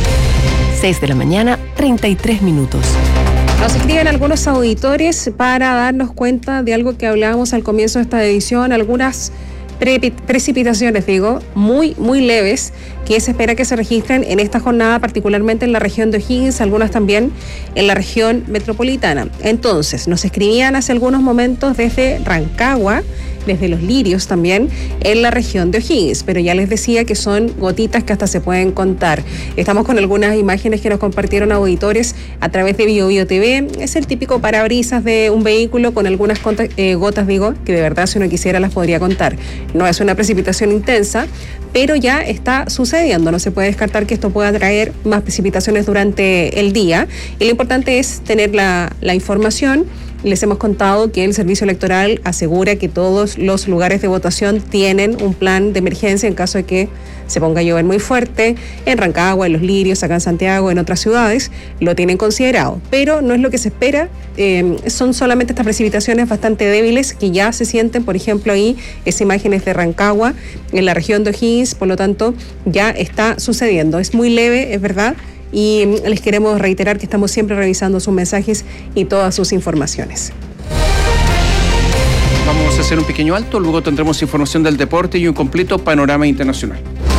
Q: seis de la mañana, treinta y tres minutos.
D: Nos escriben algunos auditores para darnos cuenta de algo que hablábamos al comienzo de esta edición, algunas pre- precipitaciones, digo, muy, muy leves, que se espera que se registren en esta jornada, particularmente en la región de O'Higgins, algunas también en la región metropolitana. Entonces, nos escribían hace algunos momentos desde Rancagua, desde Los Lirios también, en la región de O'Higgins, pero ya les decía que son gotitas que hasta se pueden contar. Estamos con algunas imágenes que nos compartieron auditores a través de Bio Bio T V. Es el típico parabrisas de un vehículo con algunas conta- eh, gotas, digo, que de verdad si uno quisiera las podría contar. No es una precipitación intensa, pero ya está sucediendo. No se puede descartar que esto pueda traer más precipitaciones durante el día. Y lo importante es tener la, la información. Les hemos contado que el Servicio Electoral asegura que todos los lugares de votación tienen un plan de emergencia en caso de que se ponga a llover muy fuerte, en Rancagua, en Los Lirios, acá en Santiago, en otras ciudades, lo tienen considerado. Pero no es lo que se espera, eh, son solamente estas precipitaciones bastante débiles que ya se sienten, por ejemplo, ahí, esas imágenes de Rancagua, en la región de O'Higgins, por lo tanto, ya está sucediendo. Es muy leve, es verdad, y les queremos reiterar que estamos siempre revisando sus mensajes y todas sus informaciones.
B: Vamos a hacer un pequeño alto, luego tendremos información del deporte y un completo panorama internacional.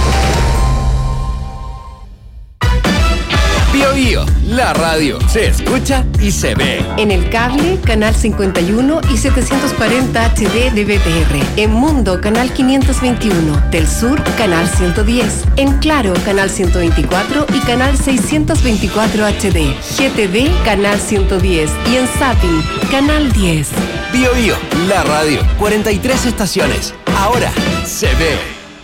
M: Bio Bio, la radio se escucha y se ve.
Q: En el cable, canal cincuenta y uno y setecientos cuarenta H D de B T R. En Mundo, canal quinientos veintiuno. Del Sur, canal ciento diez. En Claro, canal ciento veinticuatro y canal seiscientos veinticuatro H D. G T V, canal ciento diez. Y en Zapping, canal diez.
M: Bio Bio, la radio. cuarenta y tres estaciones. Ahora se ve.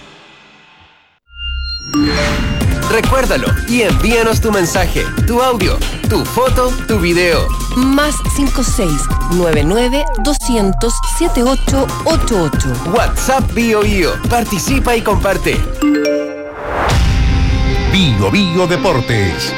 M: Recuérdalo y envíanos tu mensaje, tu audio, tu foto, tu video.
Q: Más cinco seis nueve nueve doscientos setenta y ocho ochenta y ocho.
M: WhatsApp Bio Bio. Participa y comparte.
A: Bio Bio Deportes.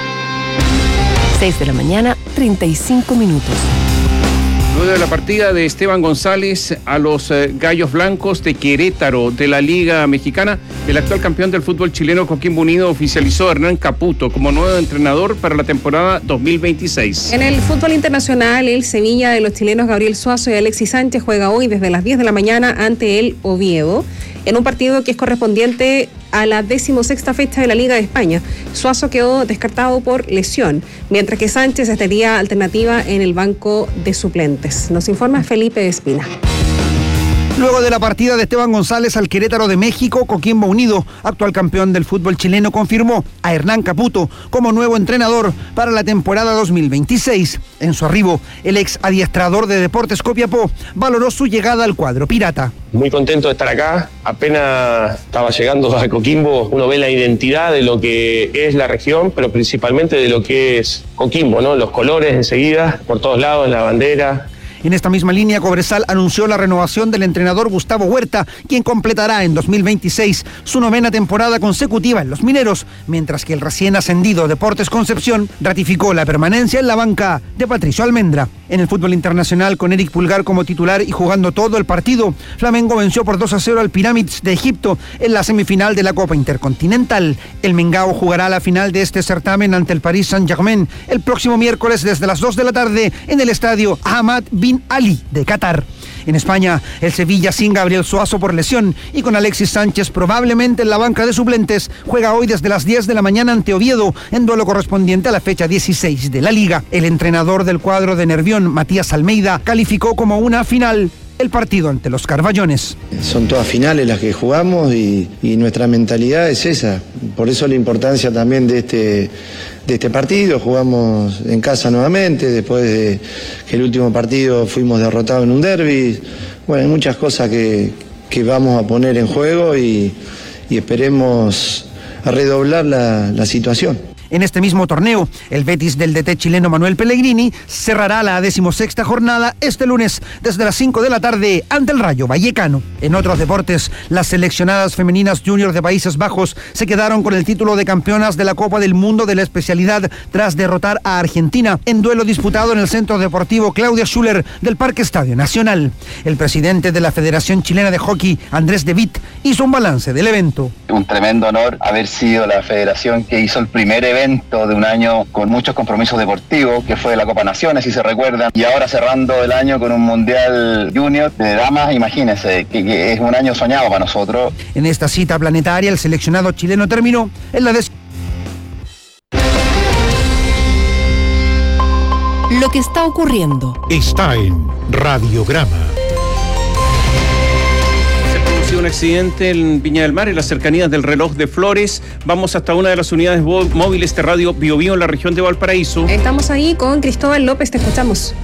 Q: seis de la mañana, treinta y cinco minutos.
B: Luego de la partida de Esteban González a los eh, Gallos Blancos de Querétaro de la Liga Mexicana, el actual campeón del fútbol chileno Coquimbo Unido oficializó a Hernán Caputo como nuevo entrenador para la temporada dos mil veintiséis.
D: En el fútbol internacional, el Sevilla de los chilenos Gabriel Suazo y Alexis Sánchez juega hoy desde las diez de la mañana ante el Oviedo, en un partido que es correspondiente a la decimosexta fecha de la Liga de España. Suazo quedó descartado por lesión, mientras que Sánchez estaría alternativa en el banco de suplentes. Nos informa Felipe Espina.
N: Luego de la partida de Esteban González al Querétaro de México, Coquimbo Unido, actual campeón del fútbol chileno, confirmó a Hernán Caputo como nuevo entrenador para la temporada dos mil veintiséis. En su arribo, el ex adiestrador de Deportes Copiapó valoró su llegada al cuadro pirata.
O: Muy contento de estar acá. Apenas estaba llegando a Coquimbo, uno ve la identidad de lo que es la región, pero principalmente de lo que es Coquimbo, ¿no? Los colores enseguida, por todos lados, la bandera.
N: En esta misma línea, Cobresal anunció la renovación del entrenador Gustavo Huerta, quien completará en dos mil veintiséis su novena temporada consecutiva en los Mineros, mientras que el recién ascendido Deportes Concepción ratificó la permanencia en la banca de Patricio Almendra. En el fútbol internacional, con Eric Pulgar como titular y jugando todo el partido, Flamengo venció por dos a cero al Pyramids de Egipto en la semifinal de la Copa Intercontinental. El Mengao jugará la final de este certamen ante el Paris Saint-Germain el próximo miércoles desde las dos de la tarde en el estadio Ahmad Bin Ali de Qatar. En España, el Sevilla sin Gabriel Suazo por lesión y con Alexis Sánchez probablemente en la banca de suplentes, juega hoy desde las diez de la mañana ante Oviedo en duelo correspondiente a la fecha dieciséis de la Liga. El entrenador del cuadro de Nervión, Matías Almeida, calificó como una final el partido ante los Carballones.
P: Son todas finales las que jugamos y, y nuestra mentalidad es esa. Por eso la importancia también de este, de este partido. Jugamos en casa nuevamente, después de que el último partido fuimos derrotados en un derbi. Bueno, hay muchas cosas que, que vamos a poner en juego y, y esperemos redoblar la, la situación.
N: En este mismo torneo, el Betis del D T chileno Manuel Pellegrini cerrará la decimosexta jornada este lunes desde las cinco de la tarde ante el Rayo Vallecano. En otros deportes, las seleccionadas femeninas junior de Países Bajos se quedaron con el título de campeonas de la Copa del Mundo de la especialidad tras derrotar a Argentina en duelo disputado en el Centro Deportivo Claudia Schuller del Parque Estadio Nacional. El presidente de la Federación Chilena de Hockey, Andrés De Witt, hizo un balance del evento.
R: Un tremendo honor haber sido la federación que hizo el primer evento de un año con muchos compromisos deportivos, que fue la Copa Naciones, si se recuerdan, y ahora cerrando el año con un Mundial Junior de damas, imagínense, que, que es un año soñado para nosotros.
N: En esta cita planetaria, el seleccionado chileno terminó en la des...
Q: Lo que está ocurriendo
A: está en Radiograma.
B: Un accidente en Viña del Mar, en las cercanías del Reloj de Flores. Vamos hasta una de las unidades móviles de Radio Bio Bio en la región de Valparaíso.
D: Estamos ahí con Cristóbal López, te escuchamos.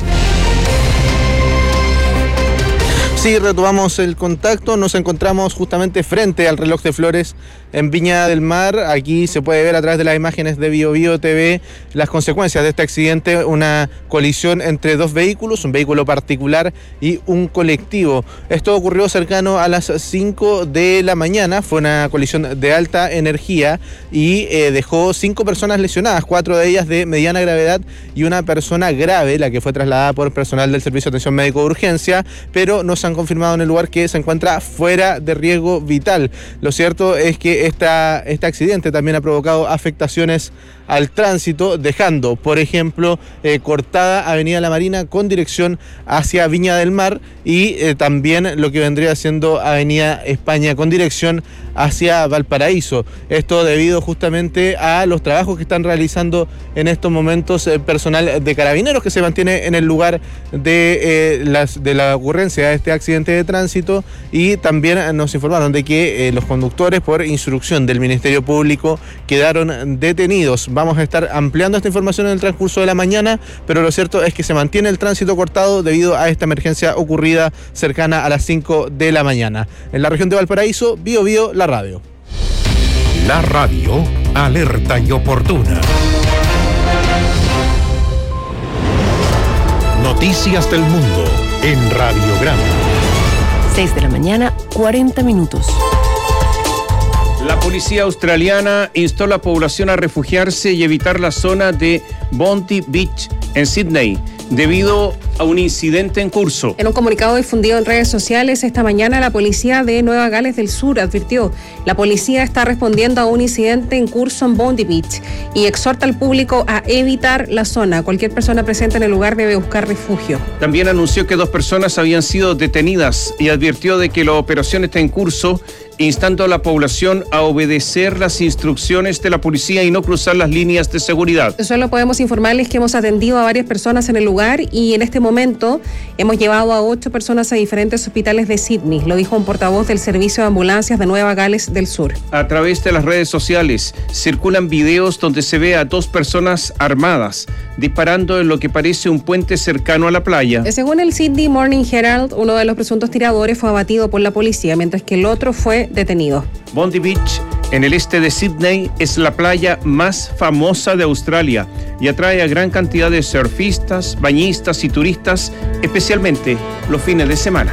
T: Sí, retomamos el contacto, nos encontramos justamente frente al Reloj de Flores en Viña del Mar. Aquí se puede ver a través de las imágenes de Bio Bio T V las consecuencias de este accidente, una colisión entre dos vehículos, un vehículo particular y un colectivo. Esto ocurrió cercano a las cinco de la mañana, fue una colisión de alta energía y eh, dejó cinco personas lesionadas, cuatro de ellas de mediana gravedad y una persona grave, la que fue trasladada por personal del Servicio de Atención Médico de Urgencia, pero no se han han confirmado en el lugar que se encuentra fuera de riesgo vital. Lo cierto es que esta, este accidente también ha provocado afectaciones al tránsito, dejando, por ejemplo, eh, cortada Avenida La Marina con dirección hacia Viña del Mar y eh, también lo que vendría siendo Avenida España con dirección hacia Valparaíso. Esto debido justamente a los trabajos que están realizando en estos momentos eh, personal de Carabineros que se mantiene en el lugar de, eh, las, de la ocurrencia de este accidente de tránsito, y también nos informaron de que eh, los conductores, por instrucción del Ministerio Público, quedaron detenidos. Vamos a estar ampliando esta información en el transcurso de la mañana, pero lo cierto es que se mantiene el tránsito cortado debido a esta emergencia ocurrida cercana a las cinco de la mañana. En la región de Valparaíso, Bio Bio, la radio.
A: La radio, alerta y oportuna. Noticias del mundo en Radio Grande.
Q: seis de la mañana, cuarenta minutos.
B: La policía australiana instó a la población a refugiarse y evitar la zona de Bondi Beach en Sydney debido a un incidente en curso.
D: En un comunicado difundido en redes sociales esta mañana, la policía de Nueva Gales del Sur advirtió: la policía está respondiendo a un incidente en curso en Bondi Beach y exhorta al público a evitar la zona. Cualquier persona presente en el lugar debe buscar refugio.
B: También anunció que dos personas habían sido detenidas y advirtió de que la operación está en curso, instando a la población a obedecer las instrucciones de la policía y no cruzar las líneas de seguridad.
D: Solo podemos informarles que hemos atendido a varias personas en el lugar y en este momento hemos llevado a ocho personas a diferentes hospitales de Sydney, lo dijo un portavoz del Servicio de Ambulancias de Nueva Gales del Sur.
B: A través de las redes sociales circulan videos donde se ve a dos personas armadas disparando en lo que parece un puente cercano a la playa.
D: Según el Sydney Morning Herald, uno de los presuntos tiradores fue abatido por la policía, mientras que el otro fue detenido.
B: Bondi Beach, en el este de Sydney, es la playa más famosa de Australia y atrae a gran cantidad de surfistas, bañistas y turistas, especialmente los fines de semana.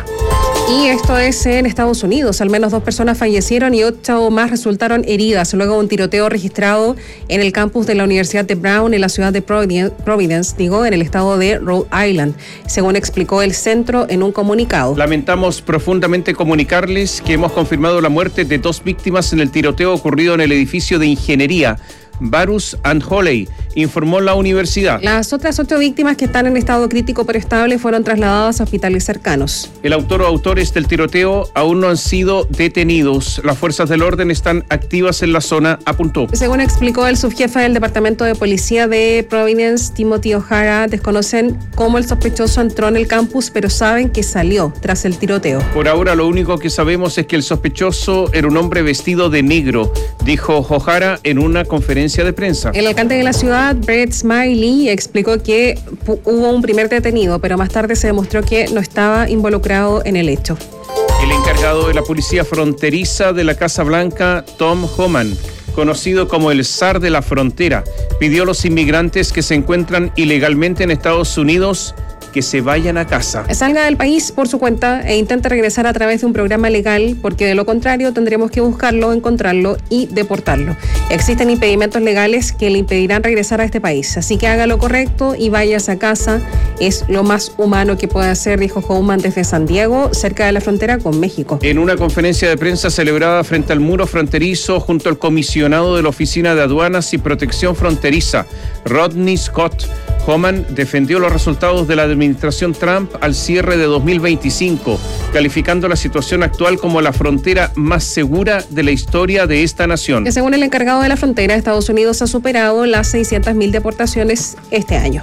D: Y esto es en Estados Unidos. Al menos dos personas fallecieron y ocho más resultaron heridas luego de un tiroteo registrado en el campus de la Universidad de Brown en la ciudad de Providence, digo, en el estado de Rhode Island, según explicó el centro en un comunicado.
B: Lamentamos profundamente comunicarles que hemos confirmado la muerte de dos víctimas en el tiroteo ocurrido en el edificio de ingeniería Varus and Holley, informó la universidad.
D: Las otras ocho víctimas que están en estado crítico pero estable fueron trasladadas a hospitales cercanos.
B: El autor o autores del tiroteo aún no han sido detenidos. Las fuerzas del orden están activas en la zona, apuntó.
D: Según explicó el subjefe del Departamento de Policía de Providence, Timothy O'Hara, desconocen cómo el sospechoso entró en el campus, pero saben que salió tras el tiroteo.
B: Por ahora lo único que sabemos es que el sospechoso era un hombre vestido de negro, dijo O'Hara en una conferencia de prensa.
D: El alcalde de la ciudad, Brett Smiley, explicó que hubo un primer detenido, pero más tarde se demostró que no estaba involucrado en el hecho.
B: El encargado de la policía fronteriza de la Casa Blanca, Tom Homan, conocido como el zar de la frontera, pidió a los inmigrantes que se encuentran ilegalmente en Estados Unidos que se vayan a casa.
D: Salga del país por su cuenta e intente regresar a través de un programa legal, porque de lo contrario tendremos que buscarlo, encontrarlo y deportarlo. Existen impedimentos legales que le impedirán regresar a este país, así que haga lo correcto y váyase a casa. Es lo más humano que puede hacer, dijo Homan desde San Diego, cerca de la frontera con México.
B: En una conferencia de prensa celebrada frente al muro fronterizo junto al comisionado de la Oficina de Aduanas y Protección Fronteriza, Rodney Scott, Homan defendió los resultados de la administración Trump al cierre de dos mil veinticinco, calificando la situación actual como la frontera más segura de la historia de esta nación.
D: Según el encargado de la frontera, Estados Unidos ha superado las seiscientas mil deportaciones este año.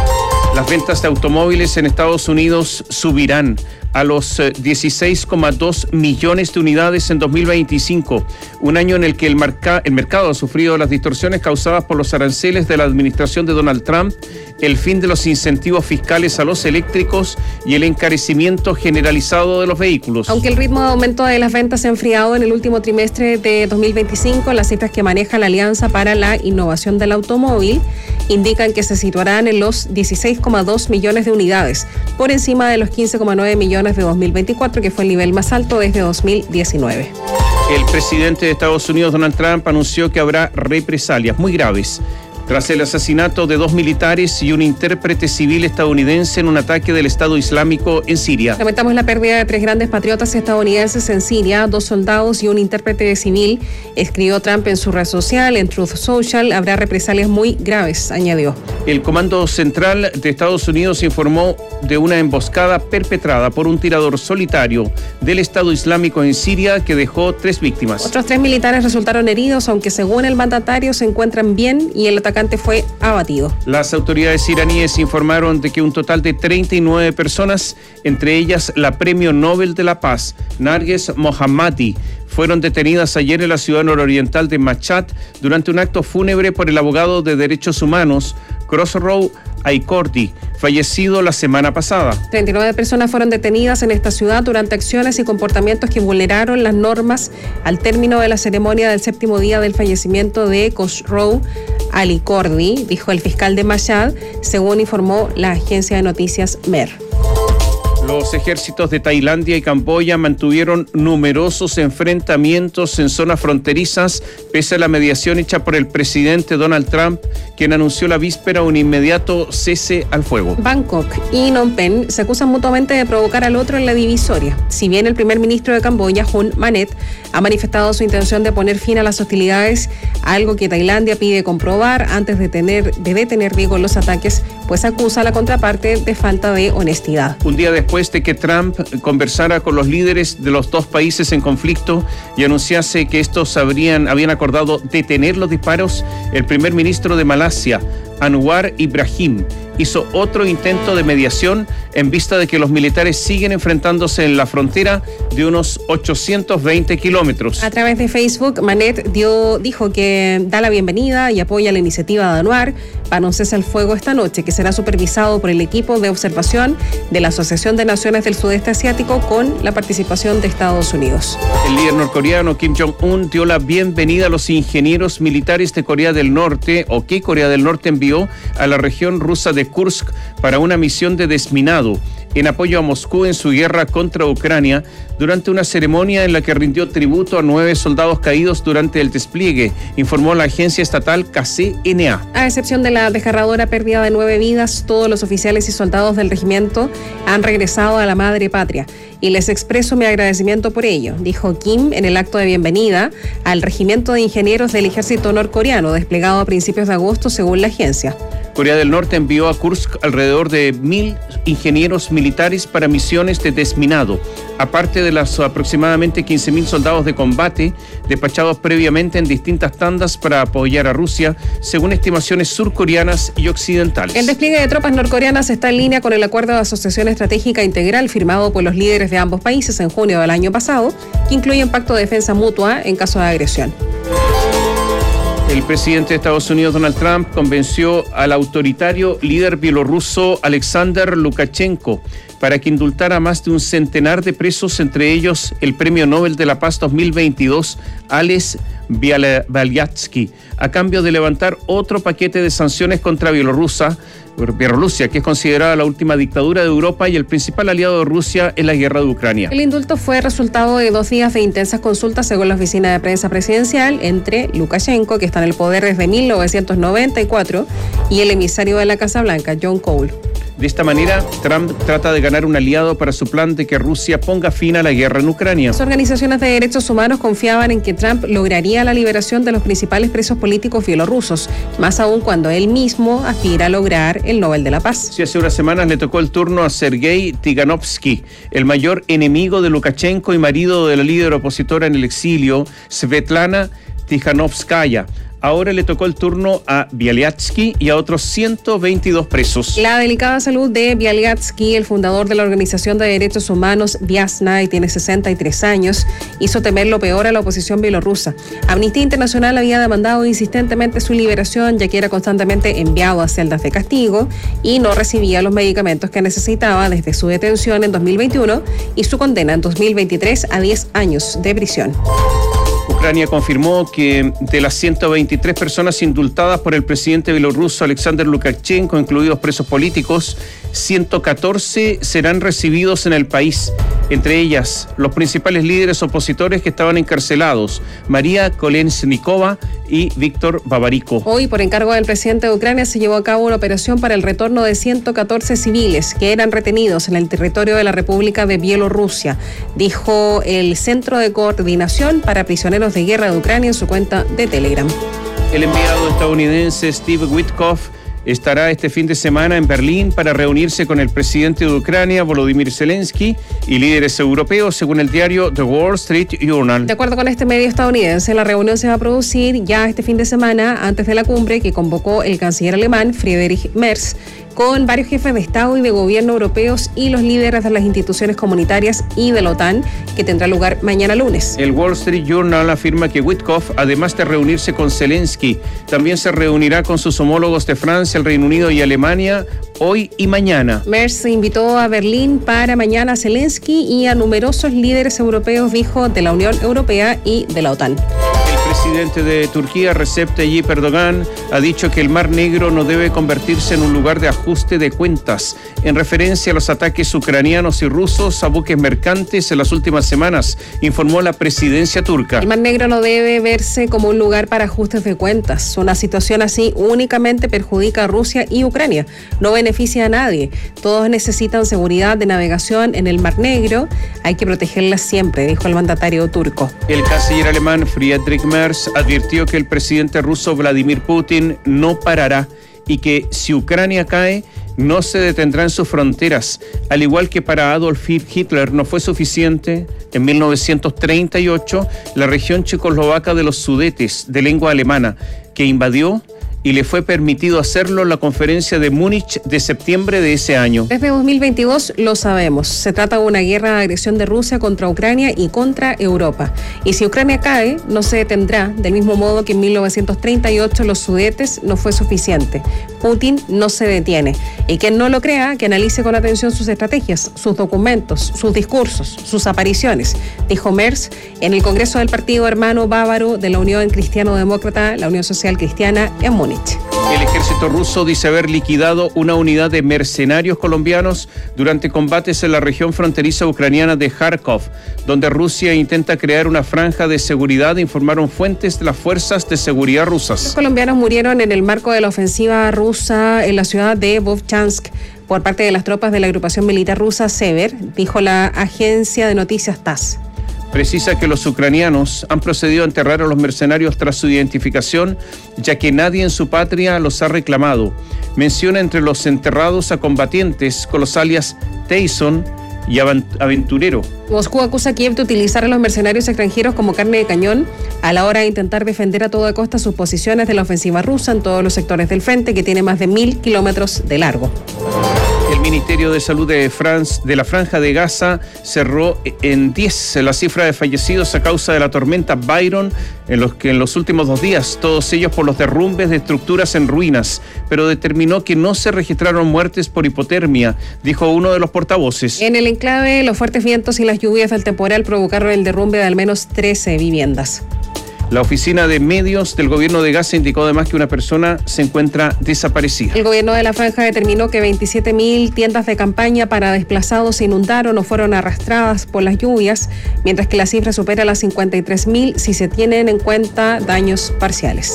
B: Las ventas de automóviles en Estados Unidos subirán a los dieciséis coma dos millones de unidades en dos mil veinticinco, un año en el que el, marca, el mercado ha sufrido las distorsiones causadas por los aranceles de la administración de Donald Trump, el fin de los incentivos fiscales a los eléctricos y el encarecimiento generalizado de los vehículos.
D: Aunque el ritmo de aumento de las ventas se ha enfriado en el último trimestre de dos mil veinticinco, las cifras que maneja la Alianza para la Innovación del Automóvil indican que se situarán en los dieciséis coma dos millones de unidades, por encima de los quince coma nueve millones de dos mil veinticuatro, que fue el nivel más alto desde dos mil diecinueve.
B: El presidente de Estados Unidos, Donald Trump, anunció que habrá represalias muy graves Tras el asesinato de dos militares y un intérprete civil estadounidense en un ataque del Estado Islámico en Siria.
D: Lamentamos la pérdida de tres grandes patriotas estadounidenses en Siria, dos soldados y un intérprete civil, escribió Trump en su red social, en Truth Social. Habrá represalias muy graves, añadió.
B: El Comando Central de Estados Unidos informó de una emboscada perpetrada por un tirador solitario del Estado Islámico en Siria que dejó tres víctimas.
D: Otros tres militares resultaron heridos, aunque según el mandatario se encuentran bien y el atacante fue abatido.
B: Las autoridades iraníes informaron de que un total de treinta y nueve personas, entre ellas la Premio Nobel de la Paz, Narges Mohammadi, fueron detenidas ayer en la ciudad nororiental de Mashhad durante un acto fúnebre por el abogado de derechos humanos Khosrow Aikordi, fallecido la semana pasada.
D: treinta y nueve personas fueron detenidas en esta ciudad durante acciones y comportamientos que vulneraron las normas al término de la ceremonia del séptimo día del fallecimiento de Khosrow Aikordi, dijo el fiscal de Mashhad, según informó la agencia de noticias M E R.
B: Los ejércitos de Tailandia y Camboya mantuvieron numerosos enfrentamientos en zonas fronterizas pese a la mediación hecha por el presidente Donald Trump, quien anunció la víspera un inmediato cese al fuego.
D: Bangkok y Phnom Penh se acusan mutuamente de provocar al otro en la divisoria. Si bien el primer ministro de Camboya, Hun Manet, ha manifestado su intención de poner fin a las hostilidades, algo que Tailandia pide comprobar antes de, tener, de detener digo, los ataques, pues acusa a la contraparte de falta de honestidad.
B: Un día después de que Trump conversara con los líderes de los dos países en conflicto y anunciase que estos habrían, habían acordado detener los disparos, el primer ministro de Malasia, Anwar Ibrahim, hizo otro intento de mediación en vista de que los militares siguen enfrentándose en la frontera de unos ochocientos veinte kilómetros.
D: A través de Facebook, Manet dio, dijo que da la bienvenida y apoya la iniciativa de Anwar para un cese al fuego esta noche, que será supervisado por el equipo de observación de la Asociación de Naciones del Sudeste Asiático con la participación de Estados Unidos.
B: El líder norcoreano Kim Jong-un dio la bienvenida a los ingenieros militares de Corea del Norte, o que Corea del Norte envió a la región rusa de Kursk para una misión de desminado en apoyo a Moscú en su guerra contra Ucrania, durante una ceremonia en la que rindió tributo a nueve soldados caídos durante el despliegue, informó la agencia estatal K C N A.
D: A excepción de la desgarradora pérdida de nueve vidas, todos los oficiales y soldados del regimiento han regresado a la madre patria y les expreso mi agradecimiento por ello, dijo Kim en el acto de bienvenida al Regimiento de Ingenieros del Ejército Norcoreano, desplegado a principios de agosto según la agencia.
B: Corea del Norte envió a Kursk alrededor de mil ingenieros militares para misiones de desminado, aparte de los aproximadamente quince mil soldados de combate despachados previamente en distintas tandas para apoyar a Rusia, según estimaciones surcoreanas y occidentales.
D: El despliegue de tropas norcoreanas está en línea con el acuerdo de asociación estratégica integral firmado por los líderes de ambos países en junio del año pasado, que incluye un pacto de defensa mutua en caso de agresión.
B: El presidente de Estados Unidos, Donald Trump, convenció al autoritario líder bielorruso Alexander Lukashenko para que indultara a más de un centenar de presos, entre ellos el Premio Nobel de la Paz dos mil veintidós, Ales Bialyatsky, a cambio de levantar otro paquete de sanciones contra Bielorrusia, Bielorrusia, que es considerada la última dictadura de Europa y el principal aliado de Rusia en la guerra de Ucrania.
D: El indulto fue resultado de dos días de intensas consultas, según la oficina de prensa presidencial, entre Lukashenko, que está en el poder desde mil novecientos noventa y cuatro, y el emisario de la Casa Blanca, John Cole.
B: De esta manera, Trump trata de ganar un aliado para su plan de que Rusia ponga fin a la guerra en Ucrania.
D: Las organizaciones de derechos humanos confiaban en que Trump lograría la liberación de los principales presos políticos bielorrusos, más aún cuando él mismo aspira a lograr el Nobel de la Paz.
B: Sí, hace unas semanas le tocó el turno a Sergei Tiganovsky, el mayor enemigo de Lukashenko y marido de la líder opositora en el exilio, Svetlana Tikhanovskaya. Ahora le tocó el turno a Bialyatsky y a otros ciento veintidós presos.
D: La delicada salud de Bialyatsky, el fundador de la organización de derechos humanos Viasna, y tiene sesenta y tres años, hizo temer lo peor a la oposición bielorrusa. Amnistía Internacional había demandado insistentemente su liberación, ya que era constantemente enviado a celdas de castigo y no recibía los medicamentos que necesitaba desde su detención en dos mil veintiuno y su condena en dos mil veintitrés a diez años de prisión.
B: Ucrania confirmó que de las ciento veintitrés personas indultadas por el presidente bielorruso Alexander Lukashenko, incluidos presos políticos, ciento catorce serán recibidos en el país. Entre ellas, los principales líderes opositores que estaban encarcelados, María Kolesnikova y Víctor Babariko.
D: Hoy, por encargo del presidente de Ucrania, se llevó a cabo una operación para el retorno de ciento catorce civiles que eran retenidos en el territorio de la República de Bielorrusia, dijo el Centro de Coordinación para Prisioneros de Guerra de Ucrania en su cuenta de Telegram.
B: El enviado estadounidense Steve Witkoff estará este fin de semana en Berlín para reunirse con el presidente de Ucrania, Volodymyr Zelensky, y líderes europeos, según el diario The Wall Street Journal.
D: De acuerdo con este medio estadounidense, la reunión se va a producir ya este fin de semana, antes de la cumbre que convocó el canciller alemán Friedrich Merz, con varios jefes de Estado y de gobierno europeos y los líderes de las instituciones comunitarias y de la OTAN, que tendrá lugar mañana lunes.
B: El Wall Street Journal afirma que Witkoff, además de reunirse con Zelensky, también se reunirá con sus homólogos de Francia, el Reino Unido y Alemania hoy y mañana.
D: Merz invitó a Berlín para mañana a Zelensky y a numerosos líderes europeos, dijo, de la Unión Europea y de la OTAN.
B: El presidente de Turquía, Recep Tayyip Erdogan, ha dicho que el Mar Negro no debe convertirse en un lugar de ajuste de cuentas, en referencia a los ataques ucranianos y rusos a buques mercantes en las últimas semanas, informó la presidencia turca.
D: El Mar Negro no debe verse como un lugar para ajustes de cuentas. Una situación así únicamente perjudica a Rusia y Ucrania, no beneficia a nadie. Todos necesitan seguridad de navegación en el Mar Negro, hay que protegerla siempre, dijo el mandatario turco.
B: El canciller alemán Friedrich Merz advirtió que el presidente ruso Vladimir Putin no parará y que si Ucrania cae, no se detendrá en sus fronteras. Al igual que para Adolf Hitler no fue suficiente, en mil novecientos treinta y ocho, la región checoslovaca de los Sudetes, de lengua alemana, que invadió y le fue permitido hacerlo en la conferencia de Múnich de septiembre de ese año.
D: Desde dos mil veintidós lo sabemos. Se trata de una guerra de agresión de Rusia contra Ucrania y contra Europa. Y si Ucrania cae, no se detendrá, del mismo modo que en mil novecientos treinta y ocho los Sudetes no fue suficiente. Putin no se detiene. Y quien no lo crea, que analice con atención sus estrategias, sus documentos, sus discursos, sus apariciones, dijo Merz en el Congreso del Partido Hermano Bávaro de la Unión Cristiano-Demócrata, la Unión Social Cristiana, en Múnich.
B: El ejército ruso dice haber liquidado una unidad de mercenarios colombianos durante combates en la región fronteriza ucraniana de Kharkov, donde Rusia intenta crear una franja de seguridad, informaron fuentes de las fuerzas de seguridad rusas.
D: Los colombianos murieron en el marco de la ofensiva rusa en la ciudad de Vovchansk por parte de las tropas de la agrupación militar rusa Sever, dijo la agencia de noticias T A S S.
B: Precisa que los ucranianos han procedido a enterrar a los mercenarios tras su identificación, ya que nadie en su patria los ha reclamado. Menciona entre los enterrados a combatientes con los alias Tyson y Aventurero.
D: Moscú acusa a Kiev de utilizar a los mercenarios extranjeros como carne de cañón a la hora de intentar defender a toda costa sus posiciones de la ofensiva rusa en todos los sectores del frente, que tiene más de mil kilómetros de largo.
B: El Ministerio de Salud de, France, de la Franja de Gaza cerró en diez la cifra de fallecidos a causa de la tormenta Byron, en los que en los últimos dos días, todos ellos por los derrumbes de estructuras en ruinas, pero determinó que no se registraron muertes por hipotermia, dijo uno de los portavoces.
D: En el enclave, los fuertes vientos y las lluvias del temporal provocaron el derrumbe de al menos trece viviendas.
B: La oficina de medios del gobierno de Gaza indicó además que una persona se encuentra desaparecida.
D: El gobierno de la franja determinó que veintisiete mil tiendas de campaña para desplazados se inundaron o fueron arrastradas por las lluvias, mientras que la cifra supera las cincuenta y tres mil si se tienen en cuenta daños parciales.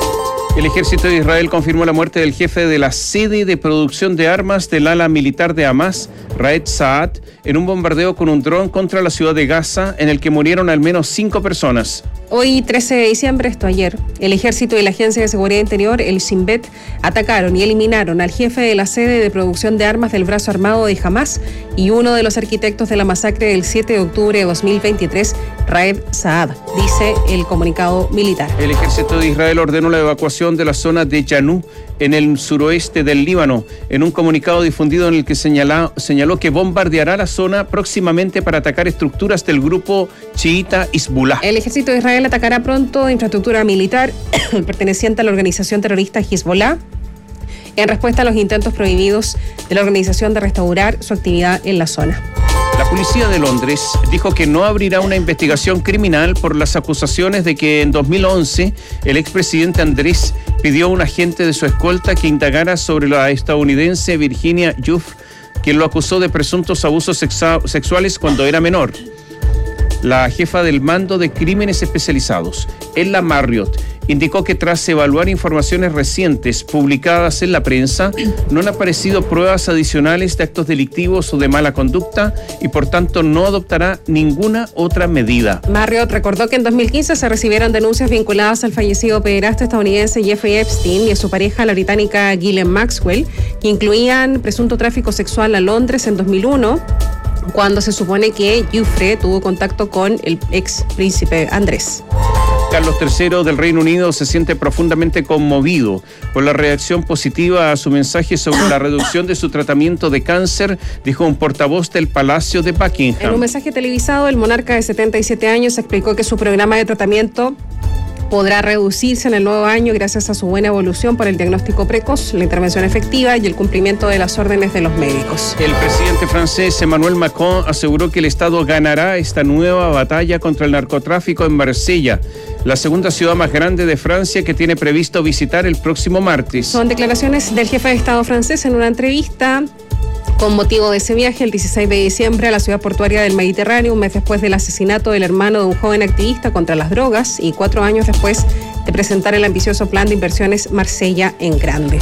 B: El ejército de Israel confirmó la muerte del jefe de la sede de producción de armas del ala militar de Hamas, Raed Saad, en un bombardeo con un dron contra la ciudad de Gaza, en el que murieron al menos cinco personas.
D: Hoy, trece de diciembre, esto ayer, el Ejército y la Agencia de Seguridad Interior, el Shin Bet, atacaron y eliminaron al jefe de la sede de producción de armas del brazo armado de Hamas y uno de los arquitectos de la masacre del siete de octubre de dos mil veintitrés, Raed Saad, dice el comunicado militar.
B: El Ejército de Israel ordenó la evacuación de la zona de Yanú, en el suroeste del Líbano, en un comunicado difundido en el que señala, señaló que bombardeará la zona próximamente para atacar estructuras del grupo chiita Hezbollah.
D: El Ejército de Israel atacará pronto infraestructura militar perteneciente a la organización terrorista Hezbollah en respuesta a los intentos prohibidos de la organización de restaurar su actividad en la zona.
B: La policía de Londres dijo que no abrirá una investigación criminal por las acusaciones de que en dos mil once el expresidente Andrés pidió a un agente de su escolta que indagara sobre la estadounidense Virginia Giuff, quien lo acusó de presuntos abusos sexa- sexuales cuando era menor. La jefa del mando de crímenes especializados, Ella Marriott, indicó que tras evaluar informaciones recientes publicadas en la prensa, no han aparecido pruebas adicionales de actos delictivos o de mala conducta y por tanto no adoptará ninguna otra medida.
D: Marriott recordó que en dos mil quince se recibieron denuncias vinculadas al fallecido pederasta estadounidense Jeffrey Epstein y a su pareja, la británica Ghislaine Maxwell, que incluían presunto tráfico sexual a Londres en dos mil uno, cuando se supone que Giuffre tuvo contacto con el ex príncipe Andrés.
B: Carlos tercero del Reino Unido se siente profundamente conmovido por la reacción positiva a su mensaje sobre la reducción de su tratamiento de cáncer, dijo un portavoz del Palacio de Buckingham.
D: En un mensaje televisado, el monarca de setenta y siete años explicó que su programa de tratamiento podrá reducirse en el nuevo año gracias a su buena evolución por el diagnóstico precoz, la intervención efectiva y el cumplimiento de las órdenes de los médicos.
B: El presidente francés Emmanuel Macron aseguró que el Estado ganará esta nueva batalla contra el narcotráfico en Marsella, la segunda ciudad más grande de Francia, que tiene previsto visitar el próximo martes.
D: Son declaraciones del jefe de Estado francés en una entrevista con motivo de ese viaje el dieciséis de diciembre a la ciudad portuaria del Mediterráneo, un mes después del asesinato del hermano de un joven activista contra las drogas y cuatro años después de presentar el ambicioso plan de inversiones Marsella en Grande.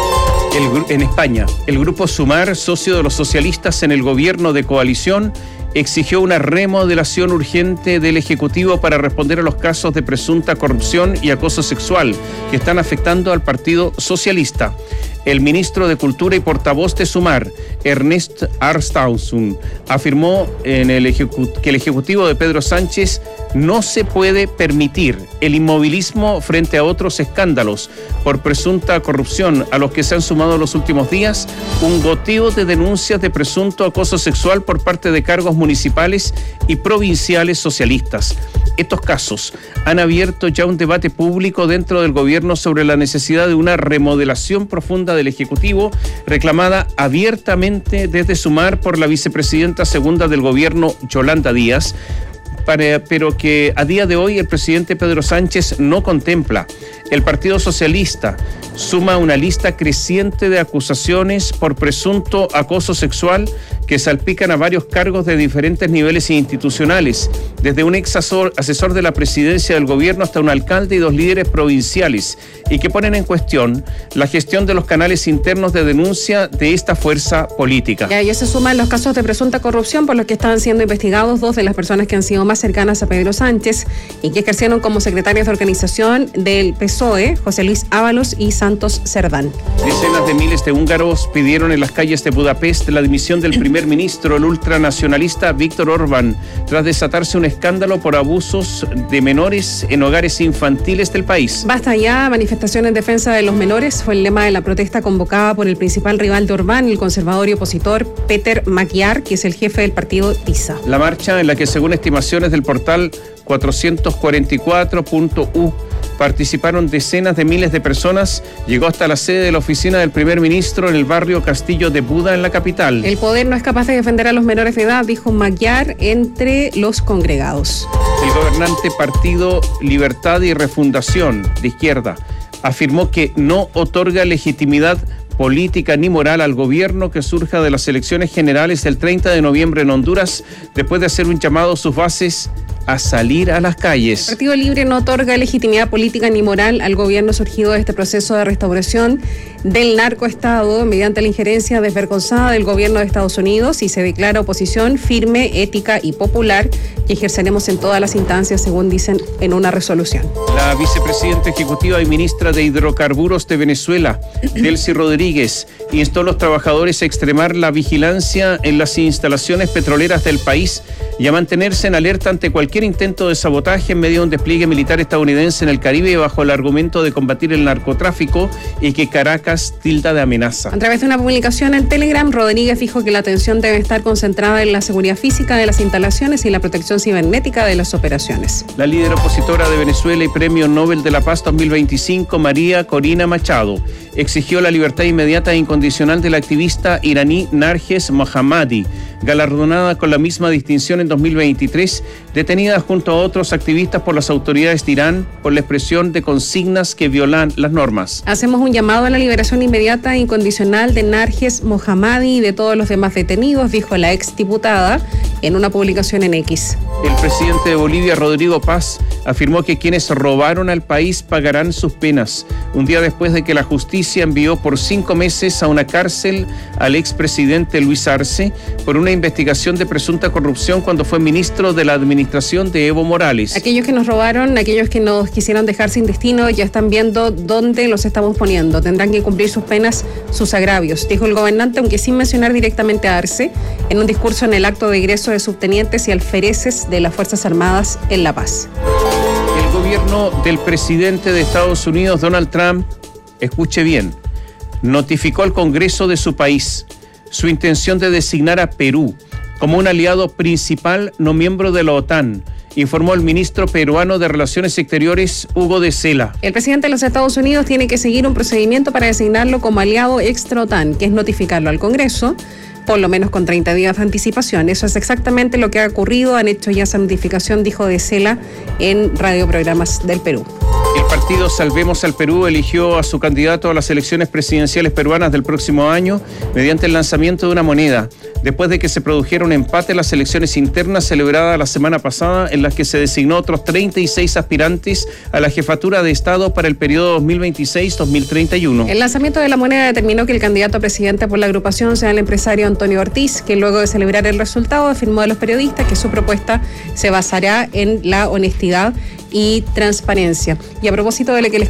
B: El, en España, el grupo Sumar, socio de los socialistas en el gobierno de coalición, exigió una remodelación urgente del Ejecutivo para responder a los casos de presunta corrupción y acoso sexual que están afectando al Partido Socialista. El ministro de Cultura y portavoz de Sumar, Ernest Arstausun, afirmó en el ejecu- que el Ejecutivo de Pedro Sánchez no se puede permitir el inmovilismo frente a otros escándalos por presunta corrupción a los que se han sumado en los últimos días un goteo de denuncias de presunto acoso sexual por parte de cargos municipales y provinciales socialistas. Estos casos han abierto ya un debate público dentro del gobierno sobre la necesidad de una remodelación profunda del Ejecutivo, reclamada abiertamente desde Sumar por la vicepresidenta segunda del gobierno, Yolanda Díaz, para, pero que a día de hoy el presidente Pedro Sánchez no contempla. El Partido Socialista suma una lista creciente de acusaciones por presunto acoso sexual que salpican a varios cargos de diferentes niveles institucionales, desde un ex asesor, asesor de la presidencia del gobierno hasta un alcalde y dos líderes provinciales, y que ponen en cuestión la gestión de los canales internos de denuncia de esta fuerza política.
D: Y a ello se suman los casos de presunta corrupción por los que estaban siendo investigados dos de las personas que han sido más cercanas a Pedro Sánchez y que ejercieron como secretarios de organización del P S O E, José Luis Ábalos y Santos Cerdán.
B: Decenas de miles de húngaros pidieron en las calles de Budapest la dimisión del primer ministro, el ultranacionalista Víctor Orbán, tras desatarse un escándalo por abusos de menores en hogares infantiles del país.
D: Basta ya, manifestación en defensa de los menores fue el lema de la protesta convocada por el principal rival de Orbán, el conservador y opositor Peter Magyar, que es el jefe del partido TISA.
B: La marcha, en la que según estimaciones del portal cuatrocientos cuarenta y cuatro punto u participaron decenas de miles de personas, llegó hasta la sede de la oficina del primer ministro en el barrio Castillo de Buda, en la capital.
D: El poder no es capaz de defender a los menores de edad, dijo Magyar entre los congregados.
B: El gobernante Partido Libertad y Refundación de izquierda afirmó que no otorga legitimidad política ni moral al gobierno que surja de las elecciones generales del treinta de noviembre en Honduras, después de hacer un llamado a sus bases a salir a las calles.
D: El Partido Libre no otorga legitimidad política ni moral al gobierno surgido de este proceso de restauración del narcoestado mediante la injerencia desvergonzada del gobierno de Estados Unidos, y se declara oposición firme, ética y popular que ejerceremos en todas las instancias, según dicen en una resolución.
B: La vicepresidenta ejecutiva y ministra de Hidrocarburos de Venezuela, Delcy Rodríguez, instó a los trabajadores a extremar la vigilancia en las instalaciones petroleras del país y a mantenerse en alerta ante cualquier cualquier intento de sabotaje en medio de un despliegue militar estadounidense en el Caribe bajo el argumento de combatir el narcotráfico y que Caracas tilda de amenaza.
D: A través de una publicación en Telegram, Rodríguez dijo que la atención debe estar concentrada en la seguridad física de las instalaciones y la protección cibernética de las operaciones.
B: La líder opositora de Venezuela y Premio Nobel de la Paz dos mil veinticinco, María Corina Machado, exigió la libertad inmediata e incondicional de la activista iraní Narges Mohammadi, galardonada con la misma distinción en dos mil veintitrés, detenida junto a otros activistas por las autoridades de Irán por la expresión de consignas que violan las normas.
D: Hacemos un llamado a la liberación inmediata e incondicional de Narges Mohammadi y de todos los demás detenidos, dijo la exdiputada en una publicación en X.
B: El presidente de Bolivia, Rodrigo Paz, afirmó que quienes robaron al país pagarán sus penas, un día después de que la justicia envió por cinco meses a una cárcel al expresidente Luis Arce por una investigación de presunta corrupción cuando fue ministro de la administración de Evo Morales.
D: Aquellos que nos robaron, aquellos que nos quisieron dejar sin destino, ya están viendo dónde los estamos poniendo. Tendrán que cumplir sus penas, sus agravios, dijo el gobernante, aunque sin mencionar directamente a Arce, en un discurso en el acto de egreso de subtenientes y alfereces de las Fuerzas Armadas en La Paz.
B: El gobierno del presidente de Estados Unidos, Donald Trump, escuche bien, notificó al Congreso de su país su intención de designar a Perú como un aliado principal no miembro de la OTAN, informó el ministro peruano de Relaciones Exteriores, Hugo de Sela.
D: El presidente de los Estados Unidos tiene que seguir un procedimiento para designarlo como aliado extra-OTAN, que es notificarlo al Congreso, por lo menos con treinta días de anticipación. Eso es exactamente lo que ha ocurrido. Han hecho ya esa notificación, dijo de Sela en radioprogramas del Perú.
B: El partido Salvemos al Perú eligió a su candidato a las elecciones presidenciales peruanas del próximo año mediante el lanzamiento de una moneda, después de que se produjera un empate en las elecciones internas celebradas la semana pasada, en las que se designó otros treinta y seis aspirantes a la jefatura de Estado para el periodo dos mil veintiséis a dos mil treinta y uno.
D: El lanzamiento de la moneda determinó que el candidato a presidente por la agrupación sea el empresario Antonio Ortiz, que luego de celebrar el resultado afirmó a los periodistas que su propuesta se basará en la honestidad y transparencia. Y a propósito de lo que les